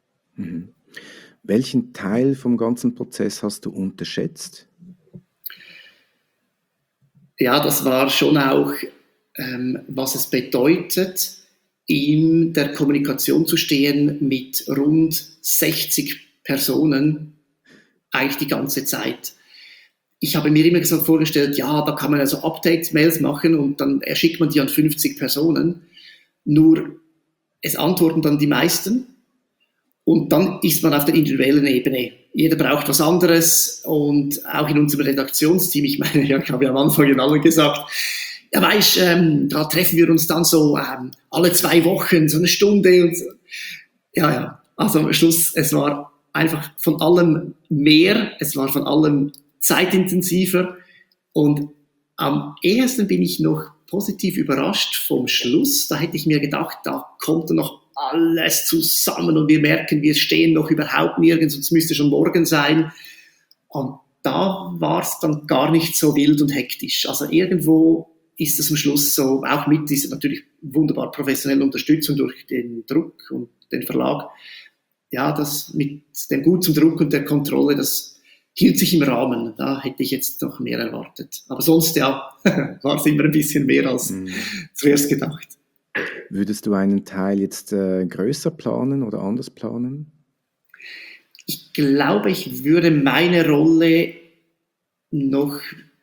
Welchen Teil vom ganzen Prozess hast du unterschätzt? Ja, das war schon auch, was es bedeutet, in der Kommunikation zu stehen mit rund 60 Personen, eigentlich die ganze Zeit. Ich habe mir immer vorgestellt, ja, da kann man also Update-Mails machen und dann schickt man die an 50 Personen. Nur, es antworten dann die meisten und dann ist man auf der individuellen Ebene. Jeder braucht was anderes und auch in unserem Redaktionsteam, ich meine, ich habe ja am Anfang in allen gesagt, ja weißt, da treffen wir uns dann so alle 2 Wochen, so eine Stunde und so. Ja, also am Schluss, es war einfach von allem mehr, es war von allem zeitintensiver und am ehesten bin ich noch positiv überrascht vom Schluss. Da hätte ich mir gedacht, da kommt dann noch alles zusammen und wir merken, wir stehen noch überhaupt nirgends und es müsste schon morgen sein. Und da war es dann gar nicht so wild und hektisch. Also irgendwo ist es am Schluss so, auch mit dieser natürlich wunderbar professionellen Unterstützung durch den Druck und den Verlag, ja, das mit dem guten Druck und der Kontrolle, das hielt sich im Rahmen. Da hätte ich jetzt noch mehr erwartet. Aber sonst, ja, war es immer ein bisschen mehr als zuerst gedacht. Würdest du einen Teil jetzt größer planen oder anders planen? Ich glaube, ich würde meine Rolle noch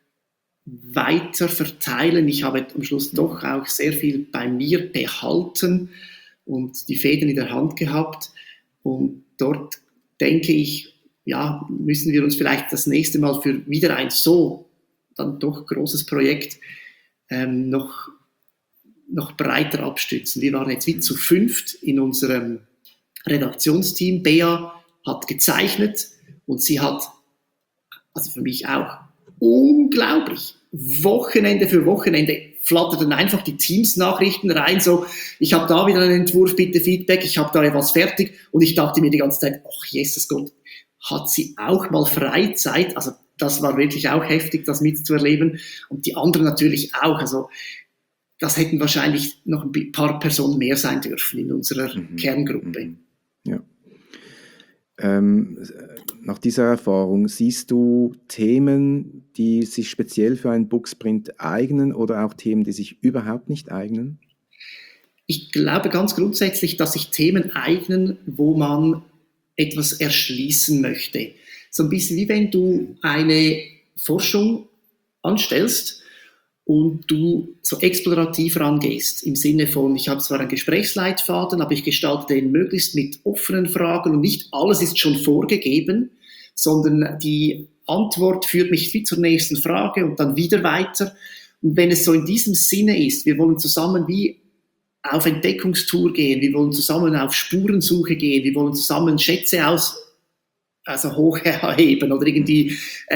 weiter verteilen. Ich habe am Schluss doch auch sehr viel bei mir behalten und die Fäden in der Hand gehabt. Und dort denke ich, ja, müssen wir uns vielleicht das nächste Mal für wieder ein so dann doch großes Projekt noch breiter abstützen. Wir waren jetzt wie zu 5 in unserem Redaktionsteam. Bea hat gezeichnet und sie hat, also für mich auch, unglaublich, Wochenende für Wochenende flatterten einfach die Teams-Nachrichten rein, so, ich habe da wieder einen Entwurf, bitte Feedback, ich habe da etwas fertig und ich dachte mir die ganze Zeit, ach Jesus Gott, hat sie auch mal Freizeit, also das war wirklich auch heftig, das mitzuerleben und die anderen natürlich auch, also das hätten wahrscheinlich noch ein paar Personen mehr sein dürfen in unserer Kerngruppe. Ja. Nach dieser Erfahrung, siehst du Themen, die sich speziell für einen Booksprint eignen oder auch Themen, die sich überhaupt nicht eignen? Ich glaube ganz grundsätzlich, dass sich Themen eignen, wo man etwas erschließen möchte. So ein bisschen wie wenn du eine Forschung anstellst und du so explorativ rangehst, im Sinne von, ich habe zwar einen Gesprächsleitfaden, aber ich gestalte den möglichst mit offenen Fragen und nicht alles ist schon vorgegeben, sondern die Antwort führt mich wie zur nächsten Frage und dann wieder weiter. Und wenn es so in diesem Sinne ist, wir wollen zusammen wie auf Entdeckungstour gehen, wir wollen zusammen auf Spurensuche gehen, wir wollen zusammen Schätze hochheben oder irgendwie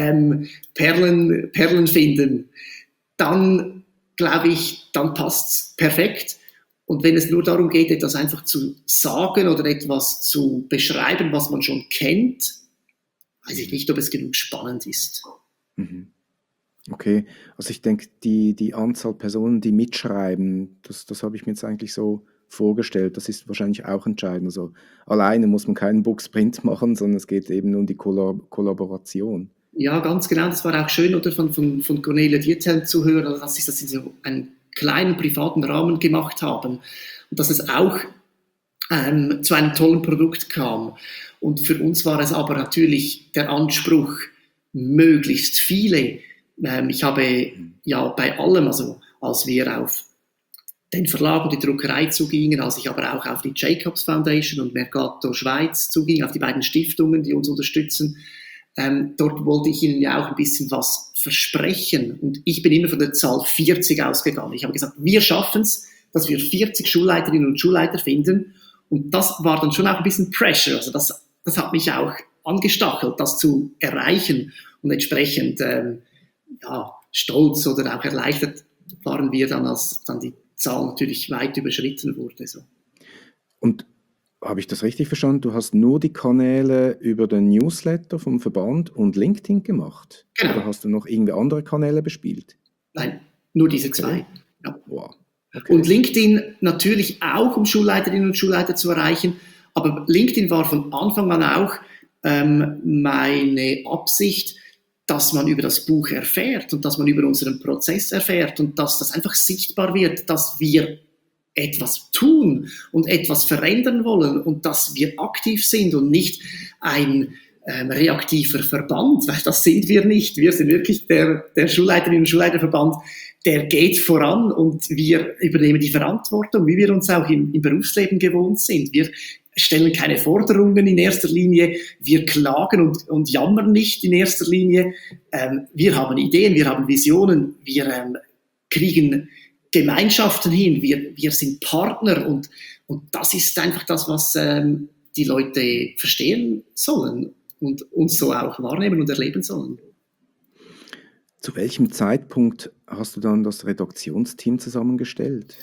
Perlen finden, dann glaube ich, dann passt es perfekt. Und wenn es nur darum geht, etwas einfach zu sagen oder etwas zu beschreiben, was man schon kennt, weiß ich nicht, ob es genug spannend ist. Mhm. Okay, also ich denke, die Anzahl Personen, die mitschreiben, das habe ich mir jetzt eigentlich so vorgestellt. Das ist wahrscheinlich auch entscheidend. Also alleine muss man keinen Book-Sprint machen, sondern es geht eben um die Kollaboration. Ja, ganz genau. Das war auch schön, oder von Cornelia Diethelm zu hören, dass sie das in so einem kleinen privaten Rahmen gemacht haben und dass es auch zu einem tollen Produkt kam. Und für uns war es aber natürlich der Anspruch, möglichst viele. Ich habe ja bei allem, also als wir auf den Verlag und die Druckerei zugingen, als ich aber auch auf die Jacobs Foundation und Mercato Schweiz zuging, auf die beiden Stiftungen, die uns unterstützen, dort wollte ich Ihnen ja auch ein bisschen was versprechen. Und ich bin immer von der Zahl 40 ausgegangen. Ich habe gesagt, wir schaffen es, dass wir 40 Schulleiterinnen und Schulleiter finden. Und das war dann schon auch ein bisschen Pressure. Also das hat mich auch angestachelt, das zu erreichen. Und entsprechend stolz oder auch erleichtert waren wir dann, als dann die Zahl natürlich weit überschritten wurde. So. Und habe ich das richtig verstanden? Du hast nur die Kanäle über den Newsletter vom Verband und LinkedIn gemacht? Genau. Oder hast du noch irgendwie andere Kanäle bespielt? Nein, nur diese zwei. Ja. Wow. Okay. Und LinkedIn natürlich auch, um Schulleiterinnen und Schulleiter zu erreichen. Aber LinkedIn war von Anfang an auch meine Absicht, dass man über das Buch erfährt und dass man über unseren Prozess erfährt und dass das einfach sichtbar wird, dass wir etwas tun und etwas verändern wollen und dass wir aktiv sind und nicht ein reaktiver Verband, weil das sind wir nicht. Wir sind wirklich der Schulleiterinnen- und Schulleiterverband, der geht voran und wir übernehmen die Verantwortung, wie wir uns auch im Berufsleben gewohnt sind. Wir stellen keine Forderungen in erster Linie, wir klagen und jammern nicht in erster Linie. Wir haben Ideen, wir haben Visionen, wir kriegen Gemeinschaften hin, wir sind Partner und das ist einfach das, was die Leute verstehen sollen und uns so auch wahrnehmen und erleben sollen. Zu welchem Zeitpunkt hast du dann das Redaktionsteam zusammengestellt?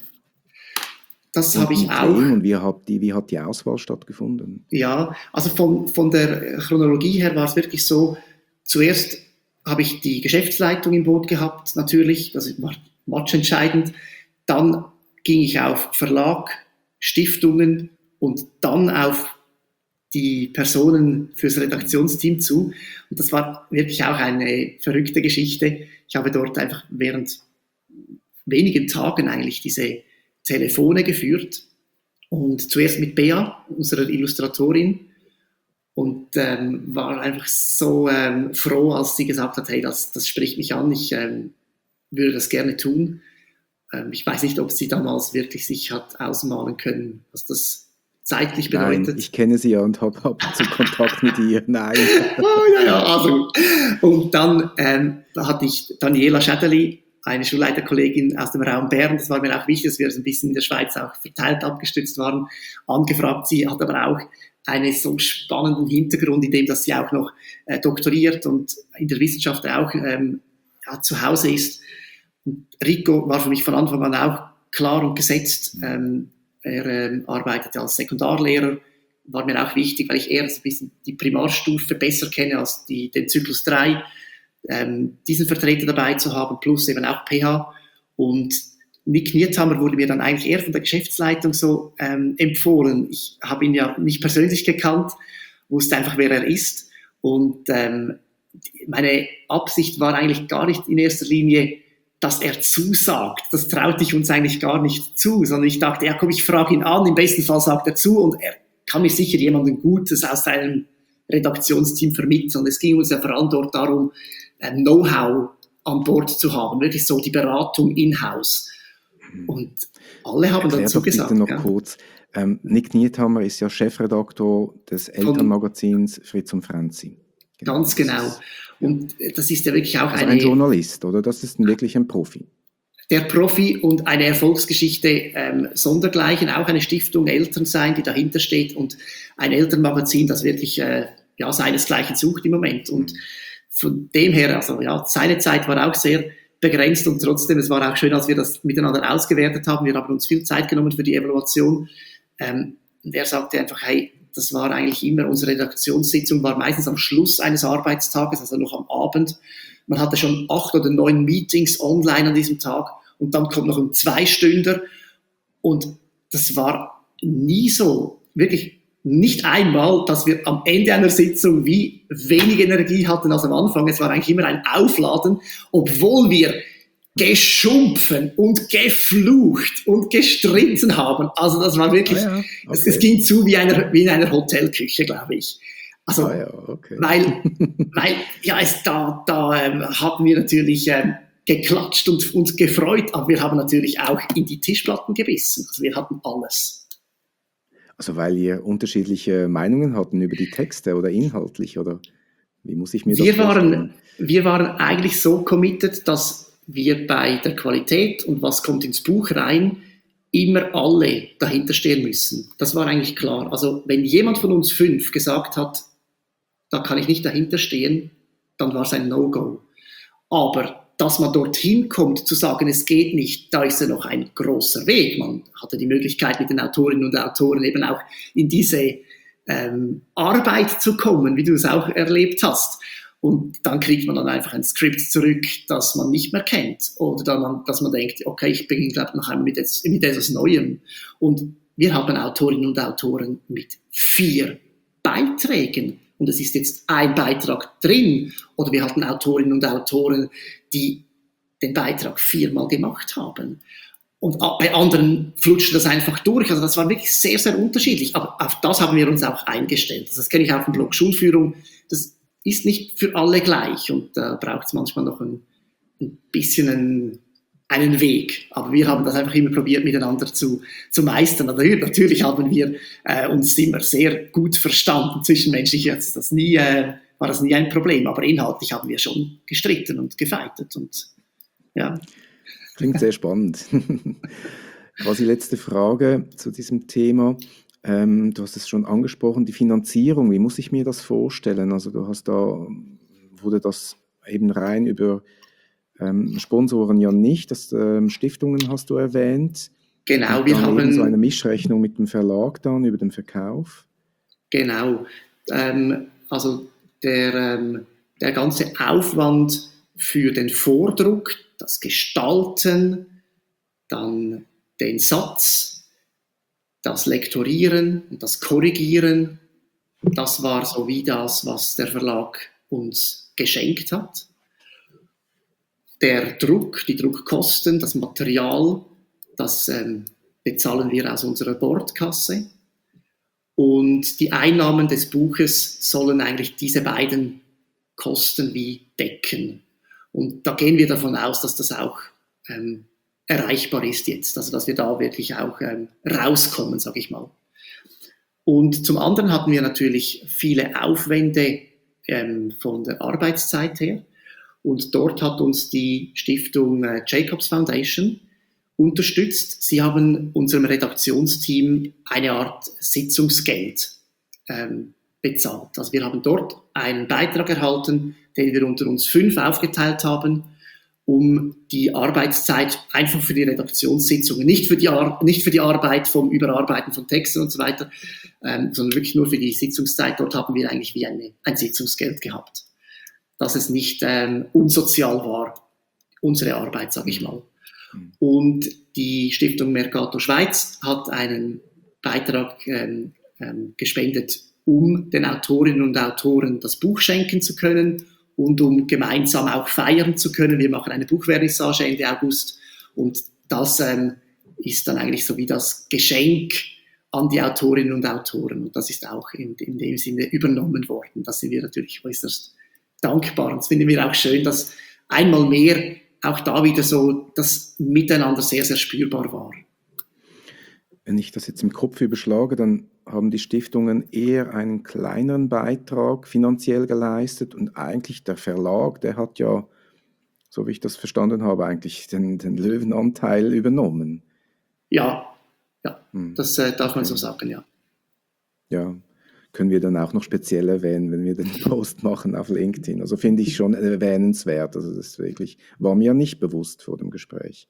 Das habe ich auch. Und wie hat die Auswahl stattgefunden? Ja, also von der Chronologie her war es wirklich so, zuerst habe ich die Geschäftsleitung im Boot gehabt, natürlich, das war matchentscheidend. Dann ging ich auf Verlag, Stiftungen und dann auf die Personen fürs Redaktionsteam zu. Und das war wirklich auch eine verrückte Geschichte. Ich habe dort einfach während wenigen Tagen eigentlich diese Telefone geführt und zuerst mit Bea, unserer Illustratorin, und war einfach so froh, als sie gesagt hat, hey, das spricht mich an, ich würde das gerne tun. Ich weiß nicht, ob sie damals wirklich sich hat ausmalen können, was das zeitlich bedeutet. Nein, ich kenne sie ja und habe ab und zu Kontakt mit ihr. Nein. Oh, ja, also. Und dann hatte ich Daniela Schädeli, eine Schulleiterkollegin aus dem Raum Bern, das war mir auch wichtig, dass wir so ein bisschen in der Schweiz auch verteilt abgestützt waren, angefragt. Sie hat aber auch einen so spannenden Hintergrund, in dem, dass sie auch noch doktoriert und in der Wissenschaft auch zu Hause ist. Und Rico war für mich von Anfang an auch klar und gesetzt. Er arbeitet als Sekundarlehrer, war mir auch wichtig, weil ich eher so ein bisschen die Primarstufe besser kenne als den Zyklus 3. Diesen Vertreter dabei zu haben, plus eben auch PH. Und Nick Niethammer wurde mir dann eigentlich eher von der Geschäftsleitung so empfohlen. Ich habe ihn ja nicht persönlich gekannt, wusste einfach, wer er ist. Und meine Absicht war eigentlich gar nicht in erster Linie, dass er zusagt. Das traute ich uns eigentlich gar nicht zu, sondern ich dachte, ja komm, ich frage ihn an, im besten Fall sagt er zu und er kann mir sicher jemanden Gutes aus seinem Redaktionsteam vermitteln. Es ging uns ja vor allem dort darum, Know-how an Bord zu haben, wirklich so die Beratung in-house. Und alle haben dazu gesagt. Bitte noch kurz. Nick Niethammer ist ja Chefredaktor des Elternmagazins Fritz und Franzi. Genau. Ganz genau. Und das ist ja wirklich auch also ein Journalist, oder? Das ist wirklich ein Profi. Der Profi und eine Erfolgsgeschichte sondergleichen, auch eine Stiftung Elternsein, die dahinter steht und ein Elternmagazin, das wirklich seinesgleichen sucht im Moment. Und von dem her, also ja, seine Zeit war auch sehr begrenzt und trotzdem, es war auch schön, als wir das miteinander ausgewertet haben. Wir haben uns viel Zeit genommen für die Evaluation. Und er sagte einfach, hey, das war eigentlich immer, unsere Redaktionssitzung war meistens am Schluss eines Arbeitstages, also noch am Abend. Man hatte schon 8 oder 9 Meetings online an diesem Tag und dann kommt noch ein 2-Stünder und das war nie so, wirklich nicht einmal, dass wir am Ende einer Sitzung wie wenig Energie hatten als am Anfang. Es war eigentlich immer ein Aufladen, obwohl wir geschumpfen und geflucht und gestritten haben. Also das war wirklich, es ging zu wie in einer Hotelküche, glaube ich. Also, weil ja, haben wir natürlich geklatscht und uns gefreut, aber wir haben natürlich auch in die Tischplatten gebissen. Also wir hatten alles. Also weil ihr unterschiedliche Meinungen hatten über die Texte oder inhaltlich, oder wie muss ich mir das vorstellen? Wir waren eigentlich so committed, dass wir bei der Qualität und was kommt ins Buch rein, immer alle dahinter stehen müssen. Das war eigentlich klar. Also wenn jemand von uns 5 gesagt hat, da kann ich nicht dahinter stehen, dann war es ein No-Go. Aber dass man dorthin kommt, zu sagen, es geht nicht, da ist ja noch ein großer Weg. Man hatte die Möglichkeit, mit den Autorinnen und Autoren eben auch in diese Arbeit zu kommen, wie du es auch erlebt hast. Und dann kriegt man dann einfach ein Skript zurück, das man nicht mehr kennt. Oder dass man denkt, okay, ich beginne, glaube ich, noch einmal mit etwas Neuem. Und wir haben Autorinnen und Autoren mit 4 Beiträgen. Und es ist jetzt ein Beitrag drin. Oder wir hatten Autorinnen und Autoren, die den Beitrag 4-mal gemacht haben. Und bei anderen flutscht das einfach durch. Also das war wirklich sehr, sehr unterschiedlich. Aber auf das haben wir uns auch eingestellt. Also das kenne ich auch im Blog Schulführung. Das ist nicht für alle gleich. Und da braucht es manchmal noch ein bisschen einen Weg. Aber wir haben das einfach immer probiert, miteinander zu meistern. Natürlich haben wir uns immer sehr gut verstanden. Zwischenmenschlich war das nie ein Problem. Aber inhaltlich haben wir schon gestritten und gefeitet. Und ja. Klingt sehr spannend. Quasi letzte Frage zu diesem Thema. Du hast es schon angesprochen, die Finanzierung. Wie muss ich mir das vorstellen? Also wurde das eben rein über Sponsoren ja nicht, Stiftungen hast du erwähnt. Genau, wir haben eben so eine Mischrechnung mit dem Verlag dann über den Verkauf. Genau, also der ganze Aufwand für den Vordruck, das Gestalten, dann den Satz, das Lektorieren und das Korrigieren, das war so wie das, was der Verlag uns geschenkt hat. Der Druck, die Druckkosten, das Material, das bezahlen wir aus unserer Bordkasse. Und die Einnahmen des Buches sollen eigentlich diese beiden Kosten wie decken. Und da gehen wir davon aus, dass das auch erreichbar ist jetzt. Also dass wir da wirklich auch rauskommen, sage ich mal. Und zum anderen hatten wir natürlich viele Aufwände von der Arbeitszeit her. Und dort hat uns die Stiftung Jacobs Foundation unterstützt. Sie haben unserem Redaktionsteam eine Art Sitzungsgeld bezahlt. Also wir haben dort einen Beitrag erhalten, den wir unter uns 5 aufgeteilt haben, um die Arbeitszeit einfach für die Redaktionssitzungen, nicht für die Arbeit vom Überarbeiten von Texten und so weiter, sondern wirklich nur für die Sitzungszeit. Dort haben wir eigentlich wie ein Sitzungsgeld gehabt, dass es nicht unsozial war, unsere Arbeit, sage ich mal. Und die Stiftung Mercator Schweiz hat einen Beitrag gespendet, um den Autorinnen und Autoren das Buch schenken zu können und um gemeinsam auch feiern zu können. Wir machen eine Buchvernissage Ende August und das ist dann eigentlich so wie das Geschenk an die Autorinnen und Autoren. Und das ist auch in dem Sinne übernommen worden. Da sind wir natürlich äußerst dankbar. Und das finden wir auch schön, dass einmal mehr auch da wieder so das Miteinander sehr, sehr spürbar war. Wenn ich das jetzt im Kopf überschlage, dann haben die Stiftungen eher einen kleineren Beitrag finanziell geleistet und eigentlich der Verlag, der hat ja, so wie ich das verstanden habe, eigentlich den Löwenanteil übernommen. Ja, das darf man so sagen, ja. Ja, können wir dann auch noch speziell erwähnen, wenn wir den Post machen auf LinkedIn. Also finde ich schon erwähnenswert. Also das wirklich war mir ja nicht bewusst vor dem Gespräch.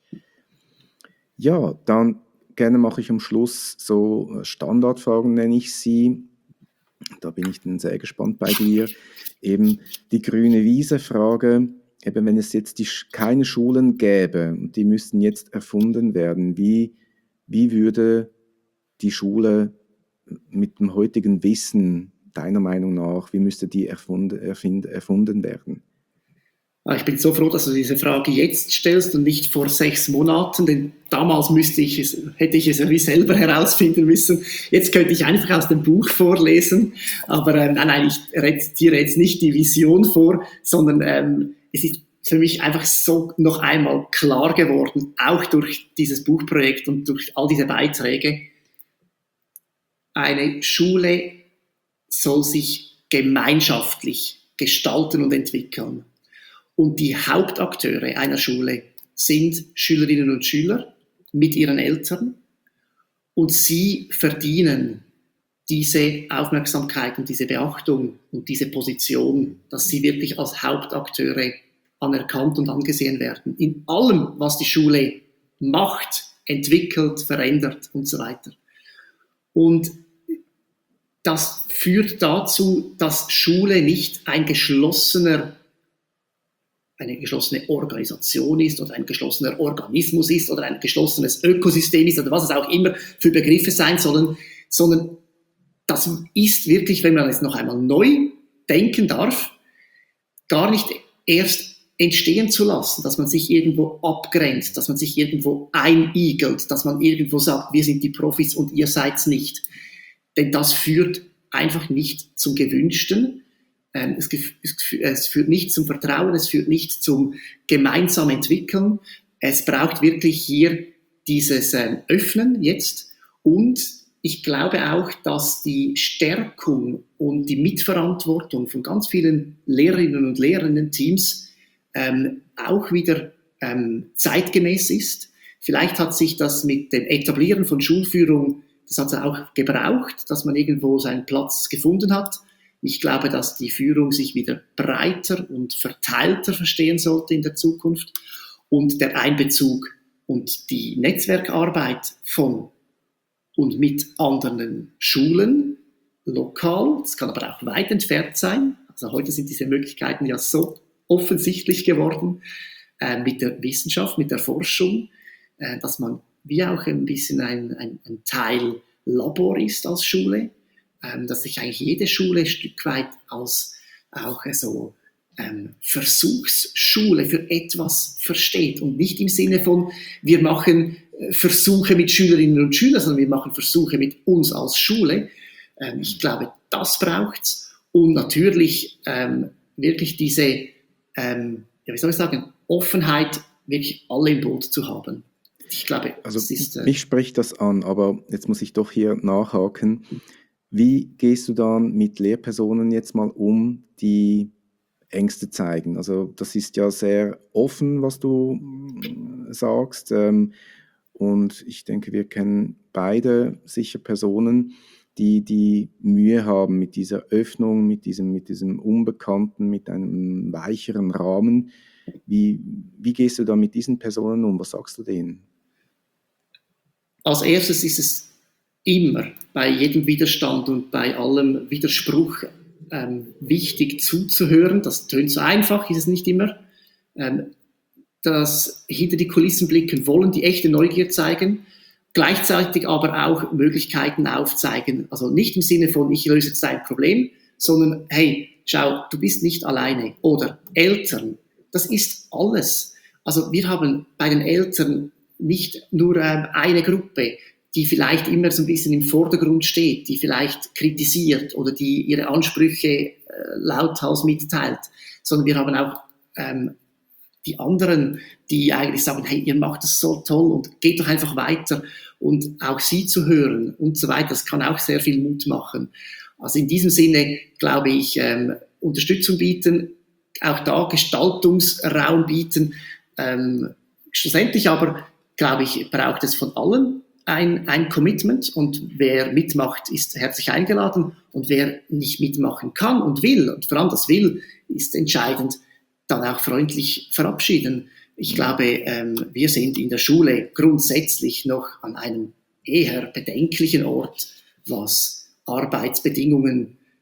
Ja, dann gerne mache ich am Schluss so Standardfragen, nenne ich sie. Da bin ich dann sehr gespannt bei dir. Eben die grüne Wiese-Frage, eben wenn es jetzt keine Schulen gäbe und die müssten jetzt erfunden werden, wie würde die Schule mit dem heutigen Wissen, deiner Meinung nach, wie müsste die erfunden werden? Ich bin so froh, dass du diese Frage jetzt stellst und nicht vor 6 Monaten, denn damals hätte ich es ja wie selber herausfinden müssen. Jetzt könnte ich einfach aus dem Buch vorlesen, aber nein, ich rezitiere jetzt nicht die Vision vor, sondern es ist für mich einfach so noch einmal klar geworden, auch durch dieses Buchprojekt und durch all diese Beiträge, eine Schule soll sich gemeinschaftlich gestalten und entwickeln. Und die Hauptakteure einer Schule sind Schülerinnen und Schüler mit ihren Eltern. Und sie verdienen diese Aufmerksamkeit und diese Beachtung und diese Position, dass sie wirklich als Hauptakteure anerkannt und angesehen werden. In allem, was die Schule macht, entwickelt, verändert und so weiter. Und das führt dazu, dass Schule nicht eine geschlossene Organisation ist oder ein geschlossener Organismus ist oder ein geschlossenes Ökosystem ist oder was es auch immer für Begriffe sein sollen, sondern das ist wirklich, wenn man es noch einmal neu denken darf, gar nicht erst entstehen zu lassen, dass man sich irgendwo abgrenzt, dass man sich irgendwo einigelt, dass man irgendwo sagt, wir sind die Profis und ihr seid's nicht. Denn das führt einfach nicht zum Gewünschten. Es führt nicht zum Vertrauen, es führt nicht zum gemeinsam Entwickeln. Es braucht wirklich hier dieses Öffnen jetzt. Und ich glaube auch, dass die Stärkung und die Mitverantwortung von ganz vielen Lehrerinnen und Lehrerinnen-Teams auch wieder zeitgemäß ist. Vielleicht hat sich das mit dem Etablieren von Schulführung, das hat es auch gebraucht, dass man irgendwo seinen Platz gefunden hat. Ich glaube, dass die Führung sich wieder breiter und verteilter verstehen sollte in der Zukunft und der Einbezug und die Netzwerkarbeit von und mit anderen Schulen, lokal, das kann aber auch weit entfernt sein. Also heute sind diese Möglichkeiten ja so offensichtlich geworden, mit der Wissenschaft, mit der Forschung, dass man wie auch ein bisschen ein Teil Labor ist als Schule, dass sich eigentlich jede Schule ein Stück weit als auch so Versuchsschule für etwas versteht und nicht im Sinne von, wir machen Versuche mit Schülerinnen und Schülern, sondern wir machen Versuche mit uns als Schule. Ich glaube, das braucht's und natürlich wirklich diese, wie soll ich sagen, Offenheit, wirklich alle im Boot zu haben. Ich glaube, also das ist, mich spricht das an, aber jetzt muss ich doch hier nachhaken. Wie gehst du dann mit Lehrpersonen jetzt mal um, die Ängste zeigen? Also das ist ja sehr offen, was du sagst. Und ich denke, wir kennen beide sicher Personen, die Mühe haben mit dieser Öffnung, mit diesem Unbekannten, mit einem weicheren Rahmen. Wie gehst du da mit diesen Personen um? Was sagst du denen? Als erstes ist es immer bei jedem Widerstand und bei allem Widerspruch wichtig zuzuhören. Das tönt so einfach, ist es nicht immer. Das hinter die Kulissen blicken wollen, die echte Neugier zeigen, gleichzeitig aber auch Möglichkeiten aufzeigen. Also nicht im Sinne von, ich löse jetzt dein Problem, sondern hey, schau, du bist nicht alleine. Oder Eltern, das ist alles. Also wir haben bei den Eltern nicht nur eine Gruppe, die vielleicht immer so ein bisschen im Vordergrund steht, die vielleicht kritisiert oder die ihre Ansprüche lauthals mitteilt, sondern wir haben auch die anderen, die eigentlich sagen, hey, ihr macht das so toll und geht doch einfach weiter und auch sie zu hören und so weiter, das kann auch sehr viel Mut machen. Also in diesem Sinne, glaube ich, Unterstützung bieten, auch da Gestaltungsraum bieten, schlussendlich aber, glaube ich, braucht es von allen ein Commitment und wer mitmacht, ist herzlich eingeladen und wer nicht mitmachen kann und will, und vor allem das will, ist entscheidend, dann auch freundlich verabschieden. Ich glaube, wir sind in der Schule grundsätzlich noch an einem eher bedenklichen Ort, was Arbeitsbedingungen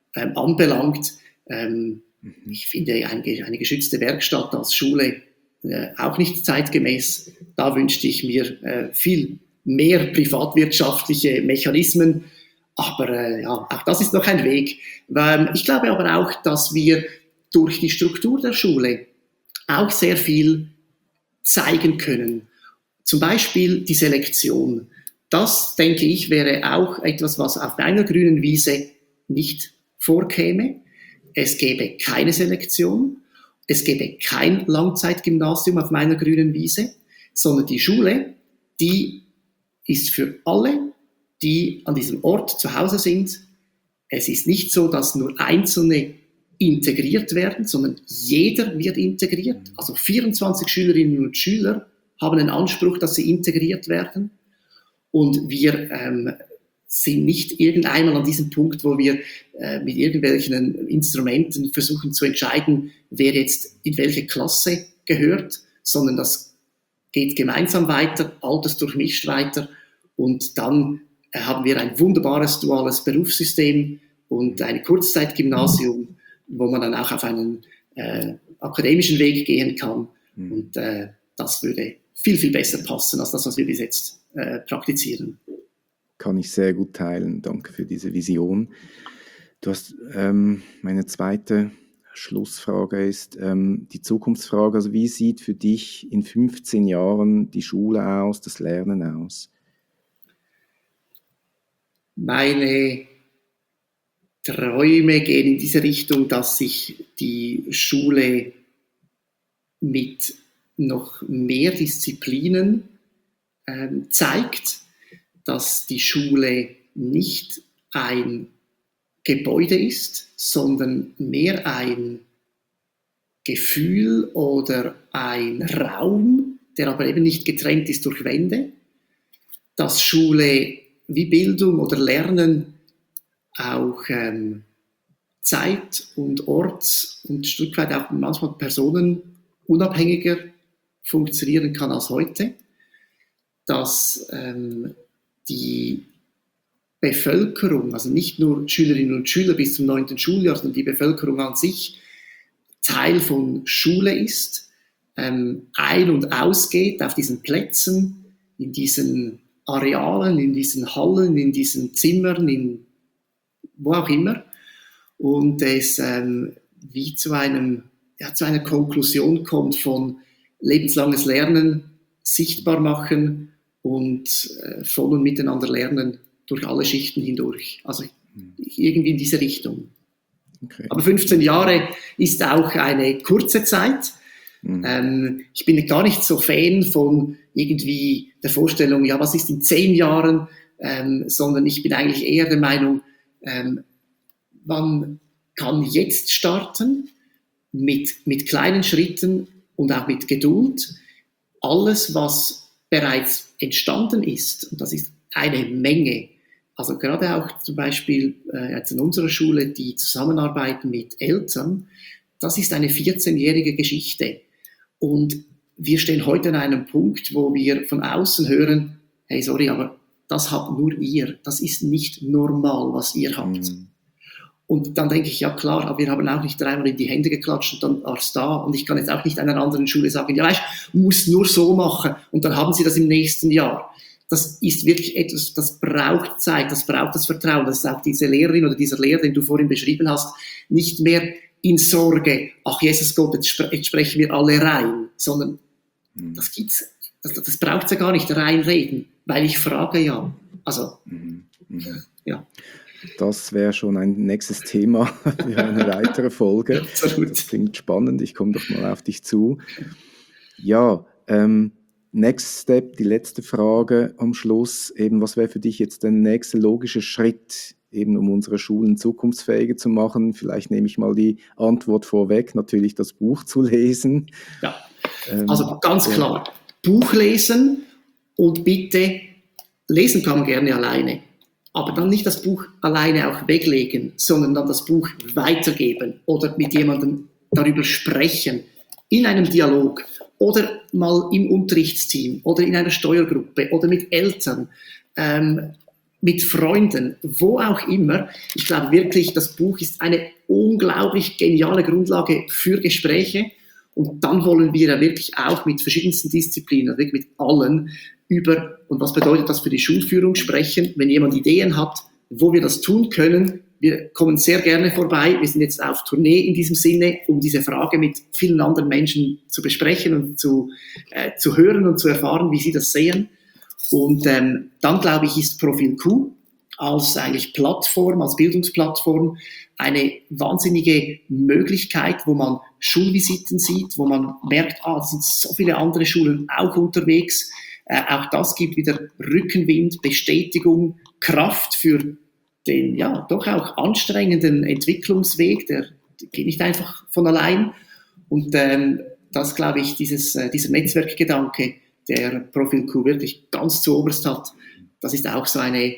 anbelangt. Ich finde eine geschützte Werkstatt als Schule auch nicht zeitgemäß. Da wünschte ich mir viel mehr privatwirtschaftliche Mechanismen. Aber ja, auch das ist noch ein Weg. Ich glaube aber auch, dass wir durch die Struktur der Schule auch sehr viel zeigen können. Zum Beispiel die Selektion. Das, denke ich, wäre auch etwas, was auf einer grünen Wiese nicht vorkäme. Es gäbe keine Selektion. Es gäbe kein Langzeitgymnasium auf meiner grünen Wiese, sondern die Schule, die ist für alle, die an diesem Ort zu Hause sind. Es ist nicht so, dass nur Einzelne integriert werden, sondern jeder wird integriert. Also 24 Schülerinnen und Schüler haben den Anspruch, dass sie integriert werden. Und wir sind nicht irgendeinmal an diesem Punkt, wo wir mit irgendwelchen Instrumenten versuchen zu entscheiden, wer jetzt in welche Klasse gehört, sondern das geht gemeinsam weiter, altersdurchmischt weiter und dann haben wir ein wunderbares duales Berufssystem und ein Kurzzeitgymnasium, wo man dann auch auf einen akademischen Weg gehen kann und das würde viel, viel besser passen als das, was wir bis jetzt praktizieren. Kann ich sehr gut teilen. Danke für diese Vision. Du hast meine zweite Schlussfrage ist die Zukunftsfrage. Also wie sieht für dich in 15 Jahren die Schule aus, das Lernen aus? Meine Träume gehen in diese Richtung, dass sich die Schule mit noch mehr Disziplinen zeigt, dass die Schule nicht ein Gebäude ist, sondern mehr ein Gefühl oder ein Raum, der aber eben nicht getrennt ist durch Wände, dass Schule wie Bildung oder Lernen auch Zeit- und Orts- und ein Stück weit auch manchmal personenunabhängiger funktionieren kann als heute, dass die Bevölkerung, also nicht nur Schülerinnen und Schüler bis zum 9. Schuljahr, sondern die Bevölkerung an sich Teil von Schule ist, ein- und ausgeht auf diesen Plätzen, in diesen Arealen, in diesen Hallen, in diesen Zimmern, in wo auch immer, und es wie zu einer Konklusion kommt von lebenslanges Lernen, sichtbar machen und von und miteinander lernen durch alle Schichten hindurch. Also irgendwie in diese Richtung. Okay. Aber 15 Jahre ist auch eine kurze Zeit. Ich bin gar nicht so Fan von irgendwie der Vorstellung, ja, was ist in 10 Jahren, sondern ich bin eigentlich eher der Meinung, man kann jetzt starten mit kleinen Schritten und auch mit Geduld. Alles, was bereits entstanden ist, und das ist eine Menge, also gerade auch zum Beispiel jetzt in unserer Schule, die Zusammenarbeit mit Eltern, das ist eine 14-jährige Geschichte. Und wir stehen heute an einem Punkt, wo wir von außen hören, hey, sorry, aber das habt nur ihr. Das ist nicht normal, was ihr habt. Und dann denke ich, ja klar, aber wir haben auch nicht dreimal in die Hände geklatscht und dann war es da. Und ich kann jetzt auch nicht einer anderen Schule sagen, ja weißt, muss nur so machen und dann haben sie das im nächsten Jahr. Das ist wirklich etwas, das braucht Zeit, das braucht das Vertrauen. Das ist auch diese Lehrerin oder dieser Lehrer, den du vorhin beschrieben hast, nicht mehr in Sorge, ach Jesus Gott, jetzt sprechen wir alle rein, sondern das gibt's, das braucht es ja gar nicht, reinreden, weil ich frage ja. Also, ja. Das wäre schon ein nächstes Thema für eine weitere Folge. Absolut. Das klingt spannend, ich komme doch mal auf dich zu. Ja, Next Step, die letzte Frage am Schluss. Eben, was wäre für dich jetzt der nächste logische Schritt, eben um unsere Schulen zukunftsfähiger zu machen? Vielleicht nehme ich mal die Antwort vorweg, natürlich das Buch zu lesen. Ja, also ganz klar, Buch lesen und bitte, lesen kann man gerne alleine. Aber dann nicht das Buch alleine auch weglegen, sondern dann das Buch weitergeben oder mit jemandem darüber sprechen, in einem Dialog oder mal im Unterrichtsteam oder in einer Steuergruppe oder mit Eltern. mit Freunden, wo auch immer. Ich glaube wirklich, das Buch ist eine unglaublich geniale Grundlage für Gespräche. Und dann wollen wir ja wirklich auch mit verschiedensten Disziplinen, wirklich mit allen, über, und was bedeutet das für die Schulführung, sprechen. Wenn jemand Ideen hat, wo wir das tun können, wir kommen sehr gerne vorbei. Wir sind jetzt auf Tournee in diesem Sinne, um diese Frage mit vielen anderen Menschen zu besprechen und zu hören und zu erfahren, wie sie das sehen. Und dann, glaube ich, ist Profil Q als eigentlich Plattform, als Bildungsplattform eine wahnsinnige Möglichkeit, wo man Schulvisiten sieht, wo man merkt, da sind so viele andere Schulen auch unterwegs. Auch das gibt wieder Rückenwind, Bestätigung, Kraft für den ja doch auch anstrengenden Entwicklungsweg, der geht nicht einfach von allein. Und das, glaube ich, dieser Netzwerkgedanke, der Profil Q wirklich ganz zu oberst hat, das ist auch so eine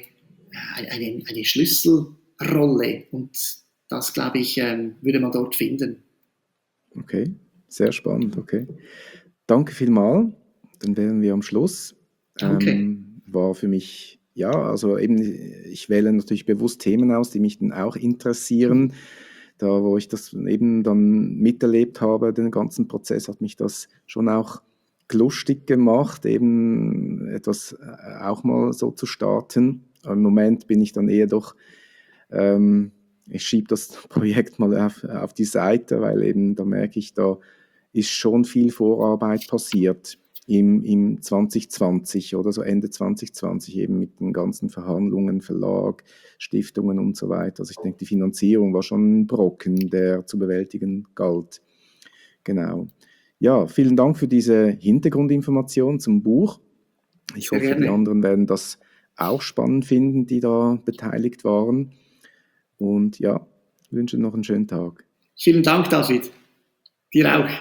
Schlüsselrolle. Und das, glaube ich, würde man dort finden. Okay, sehr spannend, okay. Danke vielmals. Dann wären wir am Schluss. Danke. War für mich, ja, also eben, ich wähle natürlich bewusst Themen aus, die mich dann auch interessieren. Da, wo ich das eben dann miterlebt habe, den ganzen Prozess, hat mich das schon auch lustig gemacht, eben etwas auch mal so zu starten. Aber im Moment bin ich dann eher doch, ich schiebe das Projekt mal auf die Seite, weil eben da merke ich, da ist schon viel Vorarbeit passiert im 2020 oder so Ende 2020 eben mit den ganzen Verhandlungen, Verlag, Stiftungen und so weiter. Also ich denke, die Finanzierung war schon ein Brocken, der zu bewältigen galt. Genau. Ja, vielen Dank für diese Hintergrundinformation zum Buch. Ich Sehr hoffe, gerne. die anderen werden das auch spannend finden, die da beteiligt waren. Und ja, wünsche noch einen schönen Tag. Vielen Dank, David. Dir auch.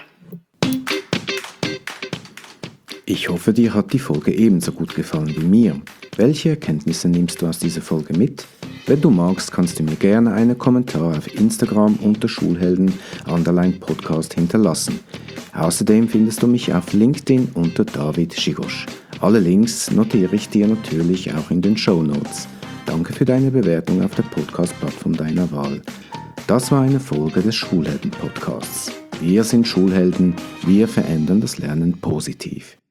Ich hoffe, dir hat die Folge ebenso gut gefallen wie mir. Welche Erkenntnisse nimmst du aus dieser Folge mit? Wenn du magst, kannst du mir gerne einen Kommentar auf Instagram unter Schulhelden_Podcast hinterlassen. Außerdem findest du mich auf LinkedIn unter David Schigosch. Alle Links notiere ich dir natürlich auch in den Shownotes. Danke für deine Bewertung auf der Podcast-Plattform deiner Wahl. Das war eine Folge des Schulhelden-Podcasts. Wir sind Schulhelden, wir verändern das Lernen positiv.